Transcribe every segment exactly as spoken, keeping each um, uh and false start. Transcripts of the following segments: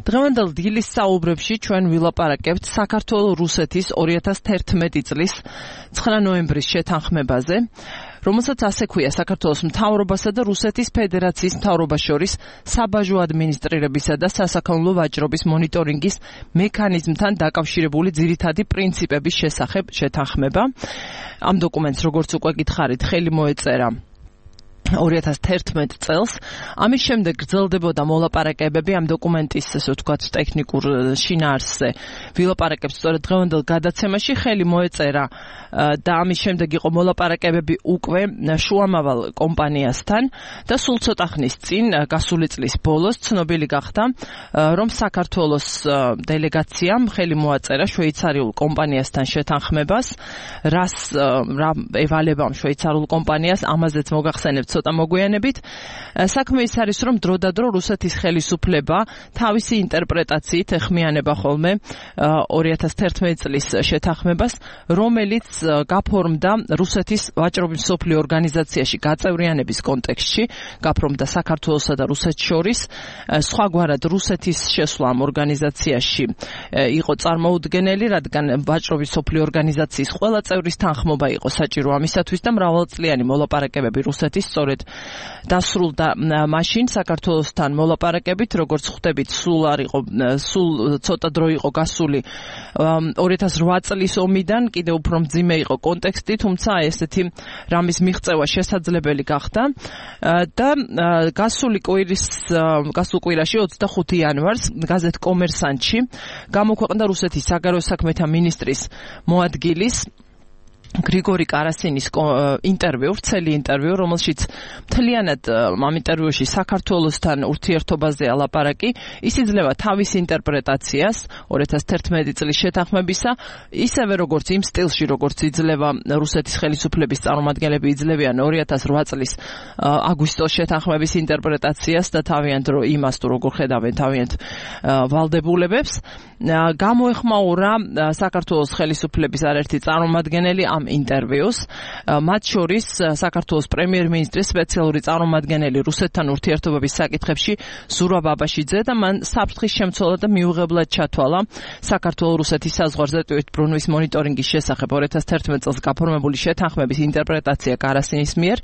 დღევანდელ დილის საუბრებში ჩვენ ვილაპარაკებთ საქართველო-რუსეთის ორი ათას თერთმეტი წლის ცხრა ნოემბრის შეთანხმებაზე, რომელსაც ასე ქვია საქართველოს მთავრობასა და რუსეთის ფედერაციის მთავრობას შორის საბაჟო ადმინისტრირებისა და სასაქონლო ვაჭრობის მონიტორინგის მექანიზმთან დაკავშირებული ძირითადი პრინციპების შესახებ შეთანხმება. Ამ დოკუმენტს, როგორც უკვე გითხარით, ხელი მოეწერა ორი ათას თერთმეტ წელს. Ამის შემდეგ გრძელდებოდა მოლაპარაკებები ამ დოკუმენტის, ასე ვთქვათ, ტექნიკურ შინაარსზე. ვილაპარაკებთ სწორედ დღევანდელ გადაცემაში, ხელი მოეწერა და ამის შემდეგ იყო მოლაპარაკებები უკვე შუამავალ კომპანიასთან და სულ ცოტა ხნის წინ, გასული წლის ბოლოს, ცნობილი გახდა, რომ საქართველოს დელეგაციამ ხელი მოაწერა შვეიცარიულ კომპანიასთან შეთანხმებას, რას რა ევალება შვეიცარიულ კომპანიას, ამაზეც მოგახსენებთ ცოტა მოგვიანებით. საქმე ის არის, რომ დროდადრო რუსეთის ხელისუფლება თავისი ინტერპრეტაციით ეხმიანება ხოლმე ორი ათას თერთმეტი წლის შეთანხმებას, რომელიც გაფორმდა რუსეთის ვაჭრობის მსოფლიო ორგანიზაციაში გაწევრიანების კონტექსტში, გაფორმდა საქართველოსა და რუსეთს შორის. სხვაგვარად რუსეთის შესვლა ამ ორგანიზაციაში იყო წარმოუდგენელი, რადგან ვაჭრობის მსოფლიო ორგანიზაციის ყველა წევრის თანხმობა იყო საჭირო ამისათვის და მრავალწლიანი მოლაპარაკებები რუსეთის სწორედ დასრულდა მაშინ საქართველოსთან მოლაპარაკებით, როგორც ხვდებით, სულ არ იყო, სულ ცოტა დრო იყო გასული ორი ათას ოთხ წლის ომიდან, კიდევ უფრო მძიმე იყო კონტექსტი, თუმცა ესეთი რამის მიღწევა შესაძლებელი გახდა და გასული კვირის გასულ კვირაში ოცდახუთი იანვარს გაზეთ კომერსანტში გამოქვეყნდა რუსეთის საგარეო საქმეთა მინისტრის მოადგილის გრიგორი კარასინის ინტერვიუ, ვრცელი ინტერვიუ, რომელშიც მთლიანად ამ ინტერვიუში საქართველოსთან ურთიერთობაზეა ლაპარაკი. ის იძლევა თავის ინტერპრეტაციას ორი ათას თერთმეტი წლის შეთანხმებისა, ისევე როგორც იმ სტილში, როგორც იძლევა რუსეთის ხელისუფლების წარმომადგენლები იძლევიან ორი ათას ოთხ წლის აგვისტოს შეთანხმების ინტერპრეტაციას და თავიანთ იმას თუ როგორ ხედავენ თავიანთ ვალდებულებებს. გამოეხმაურა საქართველოს ხელისუფლების არაერთი წარმომადგენელი ამ ინტერვიუს, მათ შორის საქართველოს პრემიერ-მინისტრის სპეციალური წარმომადგენელი რუსეთთან ურთიერთობების საკითხებში ზურაბ აბაშიძე და მან საფრთხის შემცველად და მიუღებლად ჩათვალა საქართველო-რუსეთის საზღვარზე ტვირთბრუნვის მონიტორინგის შესახებ ორი ათას თერთმეტ წელს გაფორმებული შეთანხმების ინტერპრეტაცია კარასინის მიერ.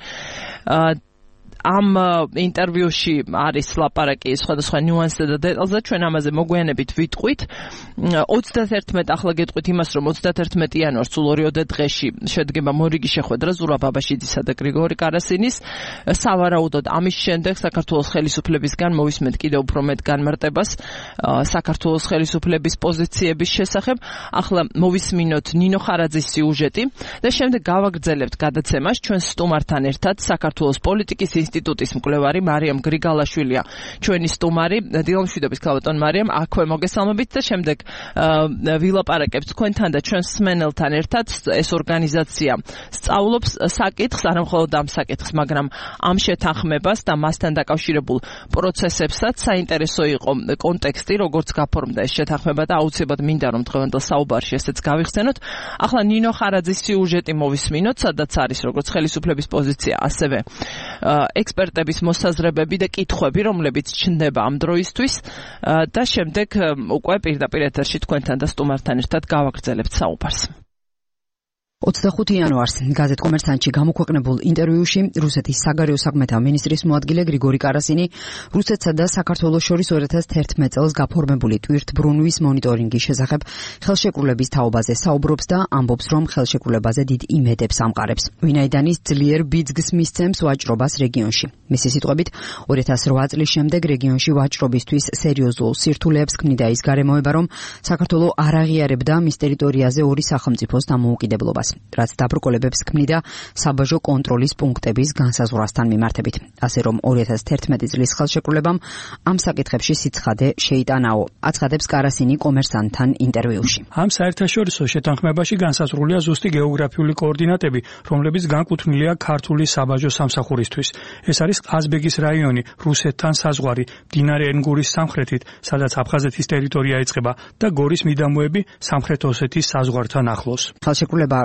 ამ ინტერვიუში არის ლაპარაკი სხვადასხვა ნიუანსზე და დეტალზე, ჩვენ ამაზე მოგვიანებით ვიტყვით. ოცდათერთმეტ ახლა გეტყვით იმას, რომ ოცდათერთმეტ იანვარს სულ ორიოდე დღეში შედგება მორიგი შეხვედრა ზურაბ აბაშიძისა და გრიგორი კარასინის. სავარაუდოდ ამის შემდეგ საქართველოს ხელისუფლებისგან მოვისმენთ კიდევ უფრო მეტ განმარტებას საქართველოს ხელისუფლების პოზიციების შესახებ. ახლა მოვისმინოთ ნინო ხარაძის სიუჟეტი და შემდეგ გავაგრძელებთ გადაცემას ჩვენ სტუმართან ერთად საქართველოს პოლიტიკის ინსტიტუტის მკვლევარი მარიამ გრიგალაშვილია ჩვენი სტუმარი. დილამშვიდობის ქალბატონ მარიამ, აქვე მოგესალმებით და შემდეგ ვილაპარაკებთ თქვენთან და ჩვენს მსმენელთან ერთად. ეს ორგანიზაცია სწავლობს საკითხს, არა მხოლოდ ამ საკითხს, მაგრამ ამ შეთანხმებას და მასთან დაკავშირებულ პროცესებსაც. საინტერესო იყო კონტექსტი, როგორც გაფორმდა ეს შეთანხმება და აუცილებლად მინდა რომ დღევანდელ საუბარში ესეც გავიხსენოთ. ახლა ნინო ხარაძის სიუჟეტი მოვისმინოთ, სადაც არის როგორც ხელისუფლების პოზიცია, ასევე ექსპერტების მოსაზრებები და კითხვები, რომლებიც ჩნდება ამ დროისთვის და შემდეგ უკვე პირდაპირ ეთერში თქვენთან და სტუმართან ერთად გავაგრძელებთ საუბარს. ოცდახუთი იანვარს გაზეთ კომერსანტში გამოქვეყნებულ ინტერვიუში რუსეთის საგარეო საქმეთა მინისტრის მოადგილე გრიგორი კარასინი რუსეთსა და საქართველოს შორის ორი ათას თერთმეტ წელს გაფორმებული ტვირთბრუნვის მონიტორინგის შესახებ ხელშეკრულების თაობაზე საუბრობს და ამბობს, რომ ხელშეკრულებაზე დიდ იმედებს ამყარებს. ვინაიდან ის ძლიერ ბიძგს მისცემს ვაჭრობას რეგიონში. მისი სიტყვებით, ორი ათას ოთხ წლის შემდეგ რეგიონში ვაჭრობისთვის სერიოზულ სირთულეებს ქმნიდა ის გარემოება, რომ საქართველო არ აღიარებდა მის ტერიტორიაზე ორი სახელმწიფოს დამოუკიდებლობას, რაც დაბრკოლებებს ქმნიდა საბაჟო კონტროლის პუნქტების განსაზღვრასთან მიმართებით. ასე რომ ორი ათას თერთმეტი წლის ხელშეკრულებამ ამ საკითხებში სიცხადე შეიტანაო, აცხადებს კარასინი კომერსანტთან ინტერვიუში. ამ საერთაშორისო შეთანხმებაში განსაზღვრულია ზუსტი გეოგრაფიული კოორდინატები, რომლებიც განკუთვნილია ქართული საბაჟო სამსახურისთვის. ეს არის ყაზბეგის რაიონი, რუსეთთან საზღვარი, მდინარე ენგურის სამხრეთით, სადაც აფხაზეთის ტერიტორია იწყება და გორის მიდამოები სამხრეთ ოსეთის საზღვართან ახლოს. ხელშეკრულება,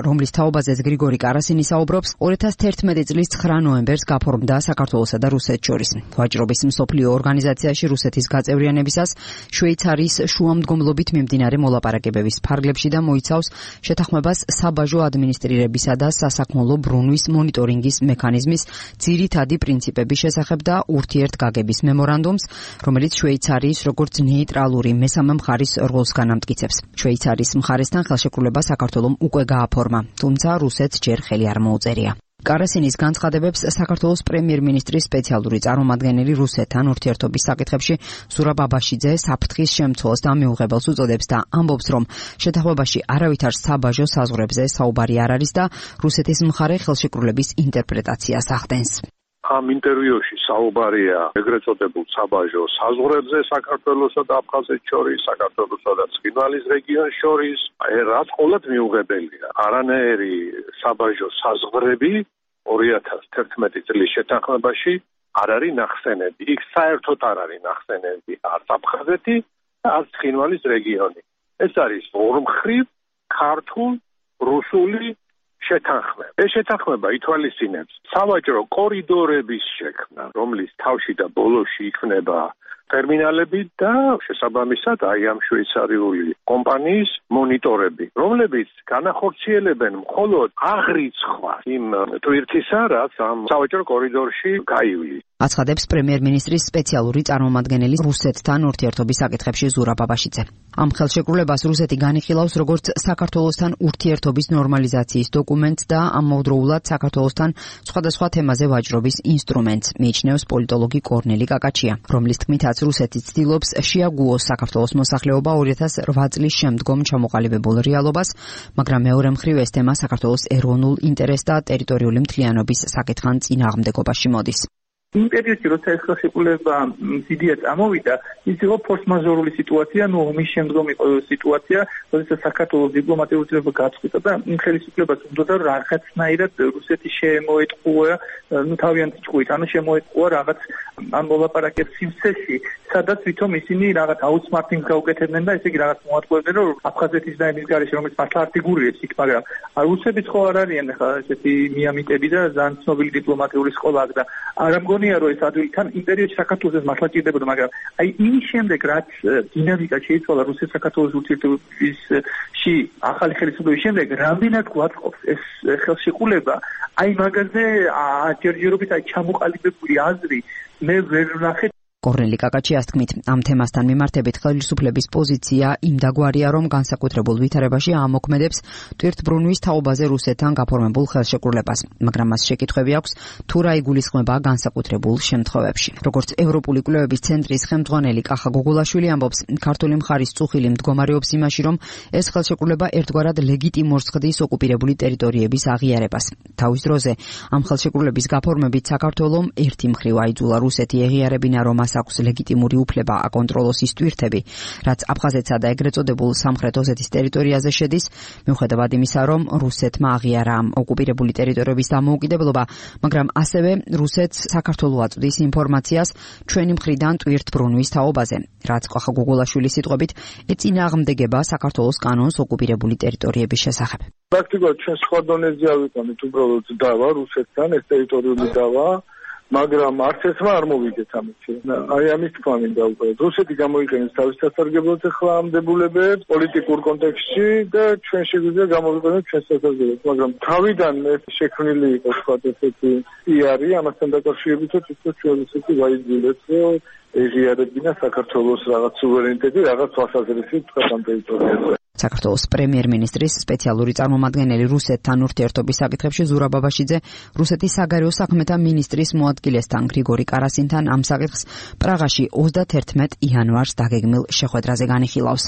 რომლის თაობაზეც გრიგორი კარასინი საუბრობს, ორი ათას თერთმეტი წლის ცხრა ნოემბერს გაფორმდა საქართველოსა და რუსეთს შორის. ვაჭრობის მსოფლიო ორგანიზაციაში რუსეთის გაწევრიანებისას შვეიცარიის შუამდგომლობით მიმდინარე მოლაპარაკებების ფარგლებში და მოიცავს შეთანხმებას საბაჟო ადმინისტრირებისა და სასაქონლო ბრუნვის მონიტორინგის მექანიზმის ძირითადი პრინციპების შესახებ და ურთიერთგაგების მემორანდუმს, რომელიც შვეიცარიის როგორც ნეიტრალური მესამე მხარის როლს განამტკიცებს. შვეიცარიის მხარესთან ხელშეკრულება საქართველომ უკვე გააფორმა, თუმცა რუსეთს ჯერ ხელი არ მოუწერია. კარასინის განცხადებებს საქართველოს პრემიერ-მინისტრის სპეციალური წარმომადგენელი რუსეთთან ურთიერთობის საკითხებში ზურაბ აბაშიძე საფრთხის შემცველს და მიუღებელს უწოდებს და ამბობს, რომ შეთანხმებაში არავითარ საბაჟო საზღვრებზე საუბარი არ არის და რუსეთის მხარე ხელშეკრულების ინტერპრეტაციას ახდენს. ამ ინტერვიუში საუბარია ეგრეთ წოდებულ საბაჟო საზღვრებზე საქართველოსა და აფხაზეთს შორის, საქართველოსა და ცხინვალის რეგიონს შორის, რაც ყოველად მიუღებელია. არანაირი საბაჟო საზღვრები ორი ათას თერთმეტი წლის შეთანხმებაში არ არის ნახსენები. იქ საერთოდ არ არის ნახსენები არც აფხაზეთი და არც ცხინვალის რეგიონი. ეს არის ორმხრივ ქართულ რუსული შეთანხმება. ეს შეთანხმება ითვალისწინებს სავაჭრო კორიდორების შექმნა, რომლის თავში და ბოლოში იქნება ტერმინალები და შესაბამისად აი ამ შვეიცარიული კომპანიის მონიტორები, რომლებიც განახორციელებენ მხოლოდ აღრიცხვას იმ ტვირთისა, რაც ამ სავაჭრო კორიდორში გაივლის. აცხადებს პრემიერ-მინისტრის სპეციალური წარმომადგენელი რუსეთთან ურთიერთობის საკითხებში ზურაბ აბაშიძე. ამ ხელშეკრულებას რუსეთი განიხილავს როგორც საქართველოსთან ურთიერთობის ნორმალიზაციის დოკუმენტს და ამავდროულად საქართველოსთან სხვადასხვა თემაზე ვაჭრობის ინსტრუმენტს, მიიჩნევს პოლიტოლოგი კორნელი კაკაჩია, რომლის თქმითაც რუსეთი ცდილობს შეაგუოს საქართველოს მოსახლეობა ორი ათას რვა წლის შემდგომ ჩამოყალიბებულ რეალობას, მაგრამ მეორე მხრივ ეს თემა საქართველოს ეროვნულ ინტერესს და ტერიტორიული მთლიანობის საკითხთან წინააღმდეგობაში მოდის. იმ პერიოდში, როცა ეს ხელშეკრულება მზიდია წამოვიდა, ის იყო ფორს-მაჟორული სიტუაცია, ნუ ომის შემდგომ იყო სიტუაცია, როდესაც საქართველოს დიპლომატიური ურთიერთობა გაწყვიტა და იმ ხელისუფლებას უნდა რაღაცნაირად რუსეთი შემოეტყუა, ნუ თავიანთი ჭკუით, ანუ შემოეტყუა რაღაც ამ მოლაპარაკების სივრცეში, სადაც თვითონ ისინი რაღაც აუთსმარტინგს გაუკეთებდნენ და ესე იგი რაღაც მოატყუებდნენ, რომ აფხაზეთის და იმის გარეშე, რომელიც მართლა არ ფიგურირებს იქ, მაგრამ რუსებიც ხო არ არიან ახლა ესეთი მიამიტები და ძალიან ცნობილი დიპლომატიური სკოლა აქვს და არ ამგონია, რომ ეს ადვილთან იმ პერიოდში საქართველოს მართლა ჭირდებოდა, მაგრამ აი იმის შემდეგ, რაც დინამიკა შეიცვალა რუსეთ-საქართველოს ურთიერთობებში ახალი ხელისუფლების შემდეგ, რამდენად გვაწყობს ეს ხელშეკრულება, აი მაგაზე ჯერჯერობით აი ჩამოყალიბებული აზრი მე ვერ ვნახე. კორნელი კაკაჩიას თქმით, ამ თემასთან მიმართებით ხელისუფლების პოზიცია იმდაგვარია, რომ განსაკუთრებულ ვითარებაში ამოქმედებს ტვირთბრუნვის თაობაზე რუსეთთან გაფორმებულ ხელშეკრულებას, მაგრამ მას შეკითხვები აქვს, თუ რა იგულისხმება განსაკუთრებულ შემთხვევებში. როგორც ევროპული კვლევების ცენტრის ხელმძღვანელი კახა გოგულაშვილი ამბობს, ქართული მხარის წუხილი მდგომარეობს იმაში, რომ ეს ხელშეკრულება ერთგვარად ლეგიტიმურს ხდის ოკუპირებული ტერიტორიების აღიარებას. თავის დროზე ამ ხელშეკრულების გაფორმებით საქართველომ ერთი მხრივ აიძულა რუსეთი ეღიარებინა, რომ აქვს ლეგიტიმური უფლება აკონტროლოს ის ტვირთები, რაც აფხაზეთსა და ეგრეთ წოდებულ სამხრეთ ოსეთის ტერიტორიაზე შედის, მიუხედავად იმისა, რომ რუსეთმა აღიარა ამ ოკუპირებული ტერიტორიების დამოუკიდებლობა, მაგრამ ასევე რუსეთს საქართველოს აწვდის ინფორმაციას ჩვენი მხრიდან ტვირთბრუნვის თაობაზე, რაც კახა გოგულაშვილის სიტყვებით ეწინააღმდეგება საქართველოს კანონს ოკუპირებული ტერიტორიების შესახებ. პრაქტიკულად ჩვენ სხვა დონეზე ავიტანეთ უბრალოდ დავა რუსეთთან, ეს ტერიტორიული დავა, მაგრამ არც ესმა არ მოვიგეთ ამაში. აი ამის თქვა მინდა უბრალოდ. რუსეთი გამოიყენებს თავის სასარგებლოდ ახლა ამ დებულებებს პოლიტიკურ კონტექსტში და ჩვენ შეგვიძლია გამოვიყენოთ ჩვენს სასარგებლოდ, მაგრამ თავიდან ეს შექმნილი იყო სხვა ესეთი პიარი ამასთან დაკავშირებით, რომ ჩვენ რუსეთი ვაიძულებს, რომ ეღიარებინა საქართველოს რაღაც სუვერენიტეტი, რაღაც თვალსაზრისით თქვა ამ ტერიტორიაზე. საქართველოს პრემიერ-მინისტრის სპეციალური წარმომადგენელი რუსეთთან ურთიერთობის საკითხებში ზურაბ აბაშიძე რუსეთის საგარეო საქმეთა მინისტრის მოადგილესთან გრიგორი კარასინთან ამ საკითხს პრაღაში ოცდაათერთმეტ იანვარს დაგეგმილ შეხვედრაზე განიხილავს.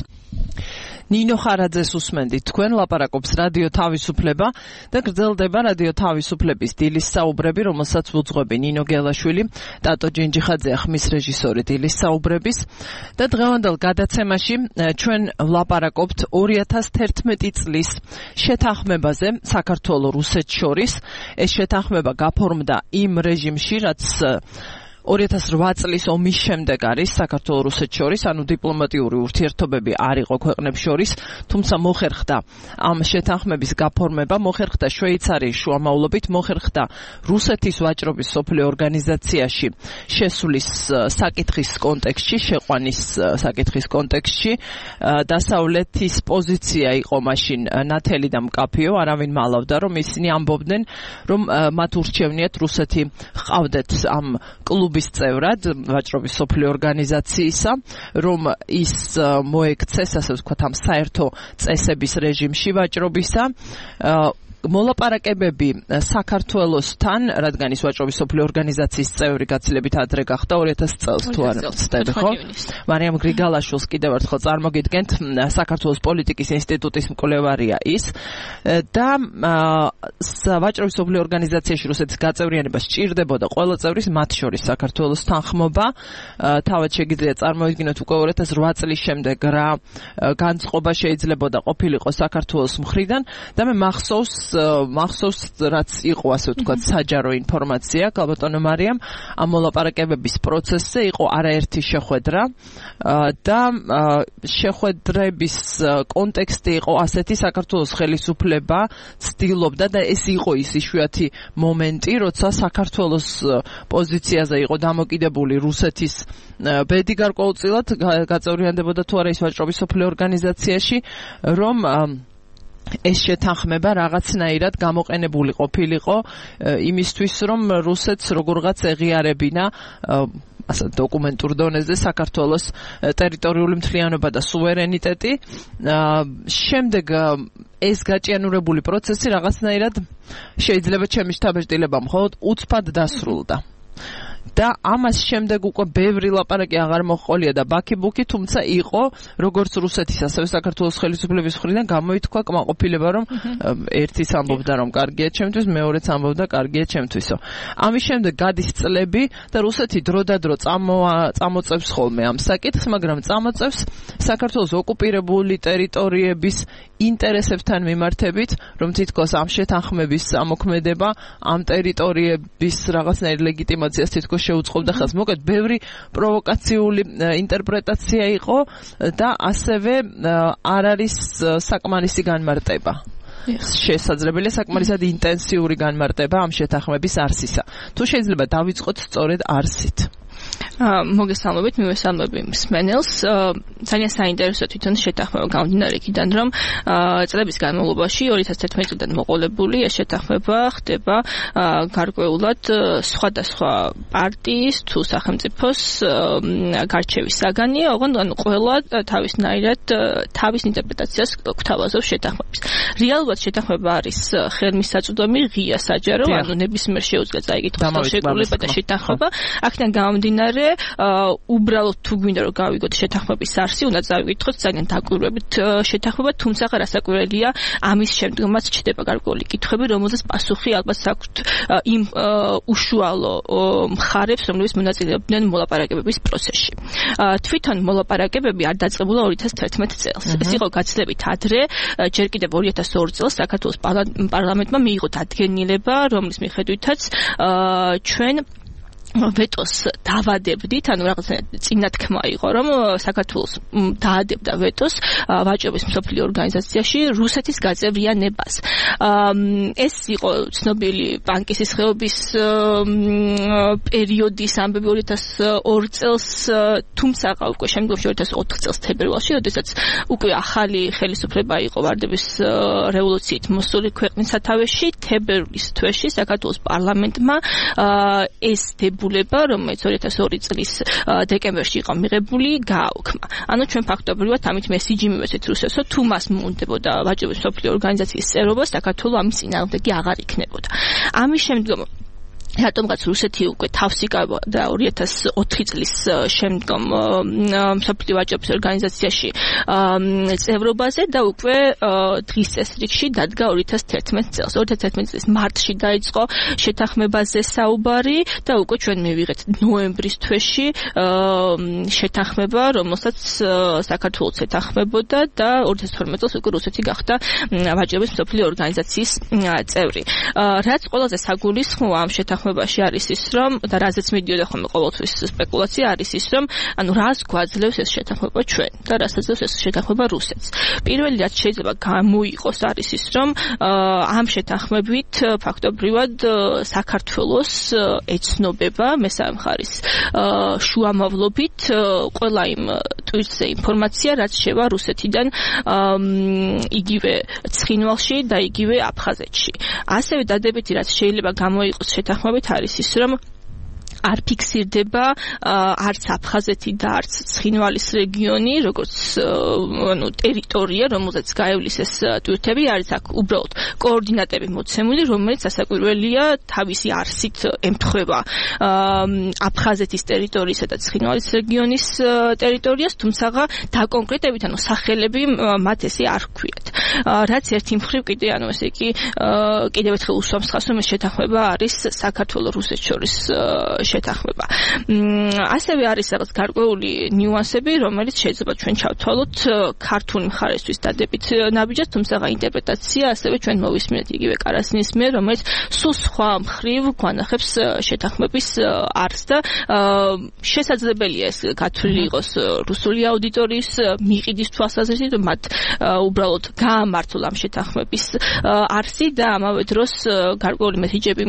ნინო ხარაძეს უსმენდით, თქვენ ლაპარაკობს რადიო თავისუფლება და გრძელდება რადიო თავისუფლების დილის საუბრები, რომელსაც უძღვები ნინო გელაშვილი, ტატო ჯინჯიხაძე ხმის რეჟისორი დილის საუბრების და დღევანდელ გადაცემაში ჩვენ ლაპარაკობთ ორი ათას თერთმეტი წლის შეთანხმებაზე საქართველოს რუსეთს შორის. ეს შეთანხმება გაფორმდა იმ რეჟიმში, რაც ორი ათას რვა წლის ომის შემდეგ არის საქართველოს რუსეთს შორის, ანუ დიპლომატიური ურთიერთობები არ იყო ქვეყნებს შორის, თუმცა მოხერხდა ამ შეთანხმების გაფორმება, მოხერხდა შვეიცარიის შუამავლობით, მოხერხდა რუსეთის ვაჭრობის სოფლიო ორგანიზაციაში შესulis საკითხის კონტექსტში, შეყვანის საკითხის კონტექსტში. დასავლეთის პოზიცია იყო მაშინ ნათელი და მკაფიო, არავინ მალავდა, რომ ისინი ამბობდნენ, რომ მათ ურჩევნიათ რუსეთი ყავდეთ ამ კლუბის წევრად, ვაჭრობის სოფლიო ორგანიზაციისა, რომ ის მოექცეს, ასე ვთქვათ, ამ საერთო წესების რეჟიმში ვაჭრობისა. მოლაპარაკებები საქართველოსთან, რადგან ის ვაჭრობის სოფლიო ორგანიზაციის წევრი გაცილებით ადრე გახდა ორი ათას წელს თუ არ ვცდები, ხო? მარიამ გრიგალაშვილს კიდევ ერთხელ წარმოგიდგენთ, საქართველოს პოლიტიკის ინსტიტუტის მკვლევარია ის და ვაჭრობის სოფლიო ორგანიზაციაში რუსეთის გაწევრიანება სჭირდებოდა ყველა წევრის, მათ შორის საქართველოს თანხმობა. თავად შეგიძლია წარმოვიდგინოთ უკვე ორი ათას რვა წლის შემდეგ რა განწყობა შეიძლებოდა ყოფილიყო საქართველოს მხრიდან და მე მახსოვს მახსოვს რაც იყო ასე ვთქვათ საჯარო ინფორმაცია გალბატონო მარიამ ამ მოლაპარაკებების პროცესზე იყო არაერთი შეხვედრა და შეხვედრების კონტექსტი იყო ასეთი საქართველოს ხელისუფლება ცდილობდა და ეს იყო ის იშვიათი მომენტი როცა საქართველოს პოზიციაზე იყო დამოკიდებული რუსეთის ბედი გარკვეულწილად გაწევრიანდებოდა თუ არა ის ვაჭრობის სოფლიო ორგანიზაციაში რომ ეს შეთანხმება რაღაცნაირად გამოყენებული ყოფილიყო იმისთვის რომ რუსეთს როგორღაც ეღიარებინა ასე დოკუმენტურ დონეზე საქართველოს ტერიტორიული მთლიანობა და სუვერენიტეტი. შემდეგ ეს გაჭიანურებული პროცესი რაღაცნაირად შეიძლება ჩემი შთაბეჭდილება მხოლოდ უცბად დასრულდა. და ამას შემდეგ უკვე ბევრი ლაპარაკი აღარ მოჰყოლია და ბაქი-ბუქი, თუმცა იყო როგორც რუსეთის, ასევე საქართველოს ხელისუფლების მხრიდან გამოითქვა კმაყოფილება, რომ ერთიც ამბობდა, რომ კარგია ჩემთვის, მეორეც ამბობდა, კარგია ჩემთვისო. ამის შემდეგ გადის წლები და რუსეთი დროდადრო წამოწევს ხოლმე ამ საკითხს, მაგრამ წამოწევს საქართველოს ოკუპირებული ტერიტორიების ინტერესებთან მიმართებით, რომ თითქოს ამ შეთანხმების ამოქმედება ამ ტერიტორიების რაღაცნაირ ლეგიტიმაციას თითქოს შეუწყობდა ხელს. მოკეთ ბევრი პროვოკაციული ინტერპრეტაცია იყო და ასევე არ არის საკმარისი განმარტება. შესაძლებელია საკმარისად ინტენსიური განმარტება ამ შეთანხმების არსისა. თუ შეიძლება დავიწყოთ სწორედ არსით. მოგესალმებით, მივესალმები მსმენელს. ძალიან საინტერესო თვითონ შეთანხმება გამომდინარე იქიდან, რომ წლების განმავლობაში ორი ათას თერთმეტი წლიდან მოყოლებული ეს შეთანხმება ხდება გარკვეულად სხვადასხვა პარტიის თუ სახელმწიფოს გარჩევის საგანია, ოღონდ ანუ ყველა თავისნაირად თავის ინტერპრეტაციას გვთავაზობს შეთანხმების. რეალურად შეთანხმება არის ხელმისაწვდომი, ღია საჯარო, ანუ ნებისმიერ შეუძლია წაიკითხოს ხელშეკრულება და შეთანხმება. აქედან გამომდინარე უბრალოდ თუ გვინდა რომ გავიგოთ შეთანხმების არსი, უნდა წავიკითხოთ ძალიან დაკვირვებით შეთანხმება, თუმცა რასაკვირველია ამის შემდგომაც ჩდება გარკვეული კითხვები, რომელზეც პასუხი ალბათ საქვთ იმ უშუალო მხარებს, რომლებიც მონაწილეობდნენ მოლაპარაკებების პროცესში. თვითონ მოლაპარაკებები არ დაწყებულა ორი ათას თერთმეტ წელს. ეს იყო გაცილებით ადრე, ჯერ კიდევ ორი ათას ორი წელს საქართველოს პარლამენტმა მიიღო დადგენილება, რომლის მიხედვითაც ჩვენ ვეტოს დავადებდით, ანუ რაღაცა წინათქმა იყო, რომ საქართველოს დაადებდა ვეტოს ვაჭრობის მსოფლიო ორგანიზაციაში რუსეთის გაწევრიანებას. ეს იყო ცნობილი ბანკის ხეობის პერიოდის ამბები ორი ათას ორი წელს, თუმცა უკვე შემდგომში ორი ათას ოთხ წელს თებერვალში, როდესაც უკვე ახალი ხელისუფლება იყო ვარდების რევოლუციით მოსული ქვეყნის სათავეში, თებერვლის თვეში საქართველოს პარლამენტმა ეს რომელიც ორი ათას ორი წლის დეკემბერში იყო მიღებული, გააუქმა. ანუ ჩვენ ფაქტობრივად ამით მესიჯი მივეცეთ რუსეთს, თუ მას მოუნდებოდა ვაჭრობის მსოფლიო ორგანიზაციის წევრობა, საქართველოს ამის წინააღმდეგი აღარ იქნებოდა. ამის შემდგომ რატომღაც რუსეთი უკვე თავს იკავებდა ორი ათას ოთხი წლის შემდგომ მსოფლიო ვაჭრობის ორგანიზაციაში წევრობაზე და უკვე დღის წესრიგში დადგა ორი ათას თერთმეტ წელს. ორი ათას თერთმეტ წლის მარტში დაიწყო შეთანხმებაზე საუბარი და უკვე ჩვენ მივიღეთ ნოემბრის თვეში შეთანხმება, რომელსაც საქართველოს ეთანხმებოდა და ორი ათას თორმეტ წელს უკვე რუსეთი გახდა ვაჭრობის მსოფლიო ორგანიზაციის წევრი. რაც ყველაზე საგულისხმოა ამ შეთანხმებაში შეთანხმებაში არის ის, რომ და რაზეც მიდიოდა ხოლმე ყოველთვის სპეკულაცია არის ის, რომ ანუ რას გვაძლევს ეს შეთანხმება ჩვენ და რას აძლევს ეს შეთანხმება რუსეთს. პირველი რაც შეიძლება გამოიყოს არის ის, რომ ამ შეთანხმებით ფაქტობრივად საქართველოს ეცნობება მესამე მხარის შუამავლობით ყველა იმ ტვირთზე ინფორმაცია, რაც შევა რუსეთიდან იგივე ცხინვალში და იგივე აფხაზეთში. ასევე დადებითი რაც შეიძლება გამოიყოს შეთანხმებით არის ის, რომ არ ფიქსირდება არც აფხაზეთი და არც ცხინვალის რეგიონი, როგორც ანუ ტერიტორია, რომელზეც გაივლის ეს ტვირთები, არის აქ უბრალოდ კოორდინატები მოცემული, რომელიც ასაკვირველია თავისი არსით ემთხვევა აფხაზეთის ტერიტორიისა და ცხინვალის რეგიონის ტერიტორიას, თუმცა დაკონკრეტებით, ანუ სახელები მათ ესე არ ჰქვიათ. რაც ერთი მხრივ კიდე, ანუ ესე იგი კიდევ ერთხელ უსვამს ხაზს, რომ ეს შეთანხმება არის საქართველოს რუსეთს შორის შეთანხმება. ასევე არის რაღაც გარკვეული ნიუანსები, რომელიც შეიძლება ჩვენ ჩავთვალოთ ქართული მხარესთვის დადებით ნაბიჯად, თუმცა ინტერპრეტაცია ასევე ჩვენ მოვისმინეთ იგივე კარასინის მიერ, რომელიც სულ სხვა მხრივ გვანახებს შეთანხმების არსს და შესაძლებელია ეს გათვლილი იყოს რუსული აუდიტორიის მიყიდის თვალსაზრისით, რომ მათ უბრალოდ გაამართლა ამ შეთანხმების არსი და ამავე დროს გარკვეული მესიჯები,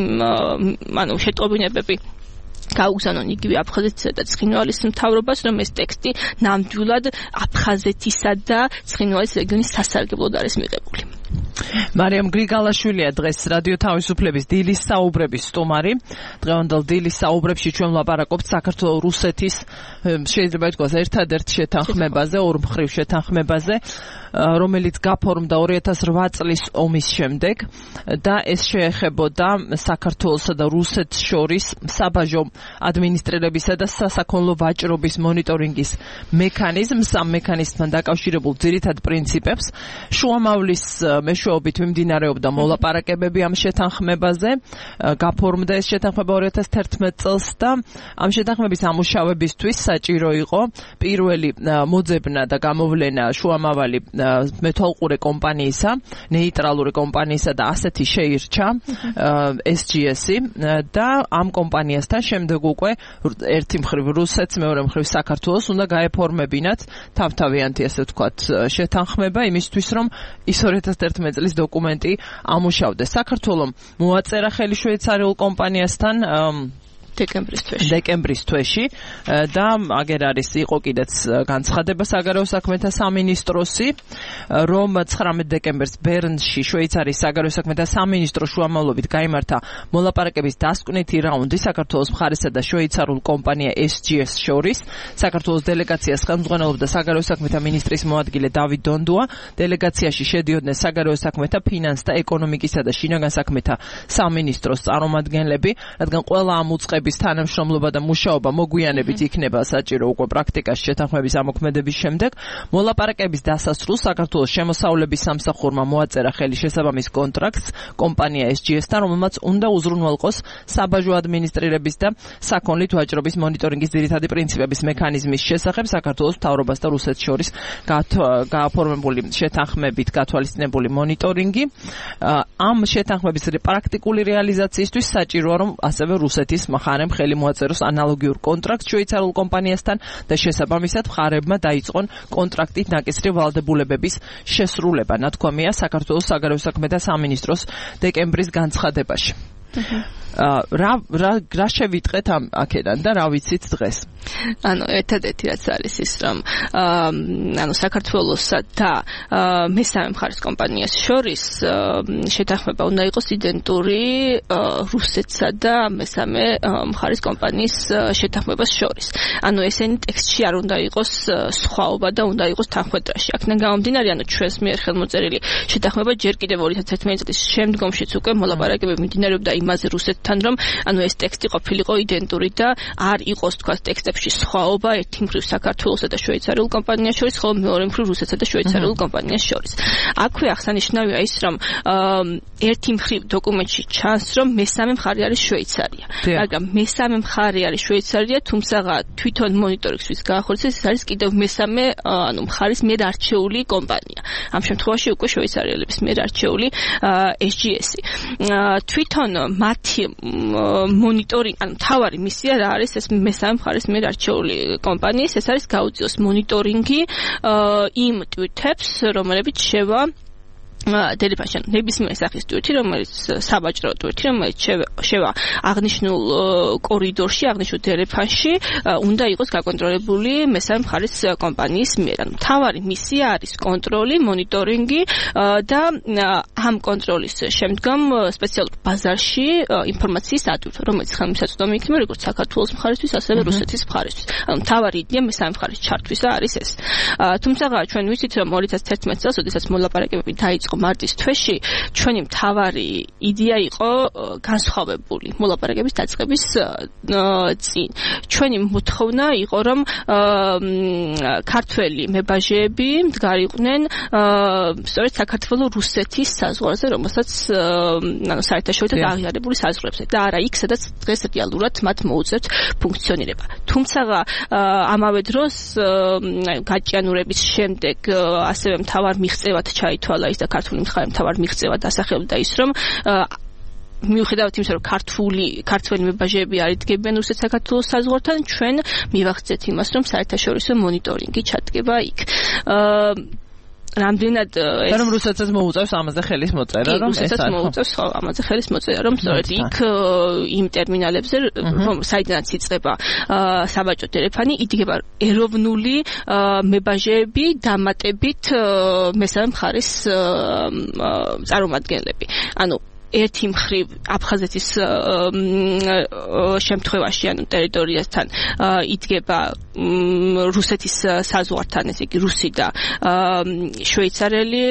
ანუ შეტყობინებები გაუგზავნონ იგივე აფხაზეთისა და ცხინვალის მთავრობას, რომ ეს ტექსტი ნამდვილად აფხაზეთისა და ცხინვალის რეგიონის სასარგებლოდ არის მიღებული. მარიამ გრიგალაშვილია დღეს რადიო თავისუფლების დილის საუბრების სტუმარი. დღევანდელ დილის საუბრებში ჩვენ ვლაპარაკობთ საქართველოს-რუსეთის შეიძლება ითქვას ერთადერთ შეთანხმებაზე, ორმხრივ შეთანხმებაზე, რომელიც გაფორმდა ორი ათას რვა წლის ომის შემდეგ და ეს შეეხებოდა საქართველოსა და რუსეთს შორის საბაჟო ადმინისტრირებისა და სასაქონლო ვაჭრობის მონიტორინგის მექანიზმს, ამ მექანიზმთან დაკავშირებულ ძირითად პრინციპებს. შუამავლის მეშვეობით მიმდინარეობდა მოლაპარაკებები ამ შეთანხმებაზე, გაფორმდა ეს შეთანხმება ორი ათას თერთმეტ წელს და ამ შეთანხმების ამუშავებისთვის საჭირო იყო პირველი მოძებნა და გამოვლენა შუამავალი მეთვალყურე კომპანიისა, ნეიტრალური კომპანიისა და ასეთი შეირჩა ეს ჯი ესი და ამ კომპანიასთან შემდეგ უკვე ერთი მხრივ რუსეთს, მეორე მხრივ საქართველოს უნდა გაეფორმებინათ თავთავიანთი, ასე ვთქვათ, შეთანხმება იმისთვის, რომ ის ორი ათას თერთმეტ წლის დოკუმენტი ამუშავდეს. საქართველომ მოაწერა ხელი შვეიცარიულ კომპანიასთან დეკემბრის თვეში. დეკემბრის თვეში და აგერ არის იყო კიდეც განცხადება საგარეო საქმეთა სამინისტროსი, რომ ცხრამეტ დეკემბერს ბერნში შვეიცარიის საგარეო საქმეთა სამინისტროს შუამავლობით გაიმართა მოლაპარაკების დასკვნითი რაუნდი საქართველოს მხარესა და შვეიცარიულ კომპანია ეს ჯი ეს შორის. საქართველოს დელეგაციას ხელმძღვანელობდა საგარეო საქმეთა მინისტრის მოადგილე დავით დონდუა. დელეგაციაში შედიოდნენ საგარეო საქმეთა, ფინანსთა, ეკონომიკისა და შინაგან საქმეთა სამინისტროს წარმომადგენლები, რადგან ყველა ამ უწყების თანამშრომლობა და მუშაობა მოგვიანებით იქნება საჭირო უკვე პრაქტიკაში შეთანხმების ამოქმედების შემდეგ. მოლაპარაკების დასასრულს საქართველოს შემოსავლების სამსახურმა მოაწერა ხელი შესაბამის კონტრაქტს კომპანია ეს ჯი ეს-თან, რომელმაც უნდა უზრუნველყოს საბაჟო ადმინისტრირების და საქონლით ვაჭრობის მონიტორინგის ძირითადი პრინციპების მექანიზმის შესახებ საქართველოს მთავრობას და რუსეთს შორის გააფორმებული შეთანხმებით გათვალისწინებული მონიტორინგი. ამ შეთანხმების პრაქტიკული რეალიზაციისთვის საჭიროა, რომ ასევე რუსეთის მხარემ ხელი მოაწეროს ანალოგიურ კონტრაქტს შვეიცარიულ კომპანიასთან და შესაბამისად მხარებმა დაიწყონ კონტრაქტით ნაკისრი ვალდებულებების შესრულება. ნათქვამია საქართველოს საგარეო საქმეთა სამინისტროს დეკემბრის განცხადებაში. რა რა რა შევიტყეთ ამ აქედან და რა ვიცით დღეს? ანუ ერთადერთი რაც არის ის, რომ ანუ საქართველოსა და მესამე მხარის კომპანიას შორის შეთანხმება უნდა იყოს იდენტური რუსეთსა და მესამე მხარის კომპანიის შეთანხმებას შორის. ანუ ესენი ტექსტში არ უნდა იყოს სხვაობა და უნდა იყოს თანხმედრაში. აქედან გამომდინარე, ანუ ჩვენს მიერ ხელმოწერილი შეთანხმება ჯერ კიდევ ორი ათას თერთმეტ წლის შემდგომშიც უკვე მოლაპარაკებები მიმდინარეობდა იმაზე რუსეთთან, რომ ანუ ეს ტექსტი ყოფილიყო იდენტური და არ იყოს თქვა ტექსტებში წელებში სხვაობა ერთი მხრივ საქართველოსა და შვეიცარიულ კომპანიას შორის, ხოლო მეორე მხრივ რუსეთსა და შვეიცარიულ კომპანიას შორის. აქვე აღსანიშნავია ის, რომ ერთი მხრივ დოკუმენტში ჩანს, რომ მესამე მხარე არის შვეიცარია. მაგრამ მესამე მხარე არის შვეიცარია, თუმცა თვითონ მონიტორინგისთვის გაახორციელეს ეს არის კიდევ მესამე ანუ მხარის მიერ არჩეული კომპანია. ამ შემთხვევაში უკვე შვეიცარიელების მიერ არჩეული ეს ჯი ესი. თვითონ მათი მონიტორინგი, ანუ მთავარი მისია რა არის ეს მესამე მხარის მიერ არჩეული კომპანიის, ეს არის გაუწიოს მონიტორინგი იმ ტვიტებს, რომლებიც შევა დერეფანში ნებისმიერი სახის ტვიტი, რომელიც საბაჭრო ტვიტი, რომელიც შევა აღნიშნულ კორიდორში, აღნიშნულ დერეფანში, უნდა იყოს გაკონტროლებული მესამე მხარის კომპანიის მიერ. ანუ მთავარი მისია არის კონტროლი, მონიტორინგი და ამ კონტროლის შემდგომ სპეციალურ ბაზარში ინფორმაციის ადვილი, რომელიც ხელმისაწვდომი იქნება როგორც საქართველოს მხარისთვის, ასევე რუსეთის მხარისთვის. ანუ მთავარი იდეა მესამე მხარის ჩართვისა არის ეს. თუმცა ჩვენ ვიცით, რომ ორი ათას თერთმეტ წელს, როდესაც მოლაპარაკებები დაიწყო მარტის თვეში, ჩვენი მთავარი იდეა იყო განსხვავებული მოლაპარაკების დაწყების წინ. ჩვენი მოთხოვნა იყო, რომ ქართველი მებაჟეები მდგარიყვნენ სწორედ საქართველო-რუსეთის საზღვარზე, რომელსაც ანუ საერთაშორისო აღიარებული საზღვრებზე და არა იქ, სადაც დღეს რეალურად მათ მოუწევთ ფუნქციონირება. თუმცა ამავე დროს გაჭიანურების შემდეგ ასევე მთავარ მიღწევად ჩაითვალა ის და ქართული მხარე მთავარ მიღწევად დასახელდა ის, რომ მიუხედავად იმისა, რომ ქართული ქართველი მებაჟეები არიდგებიან რუსეთ-საქართველოს საზღვართან, ჩვენ მივახცეთ იმას, რომ საერთაშორისო მონიტორინგი ჩადგება იქ. რამდენად ეს რომ რუსეთსაც მოუწევს ამაზე ხელის მოწერა, რომ რუსეთსაც მოუწევს ამაზე ხელის მოწერა, რომ სწორედ იქ იმ ტერმინალებზე, რომ საიდანაც იწყება საბაჭო დერეფანი, იდგება ეროვნული მებაჟეები დამატებით მესამე მხარის წარმომადგენლები. ანუ ერთი მხრივ აფხაზეთის შემთხვევაში, ანუ ტერიტორიასთან იდგება რუსეთის საზღვართან, ესე იგი რუსი და შვეიცარიელი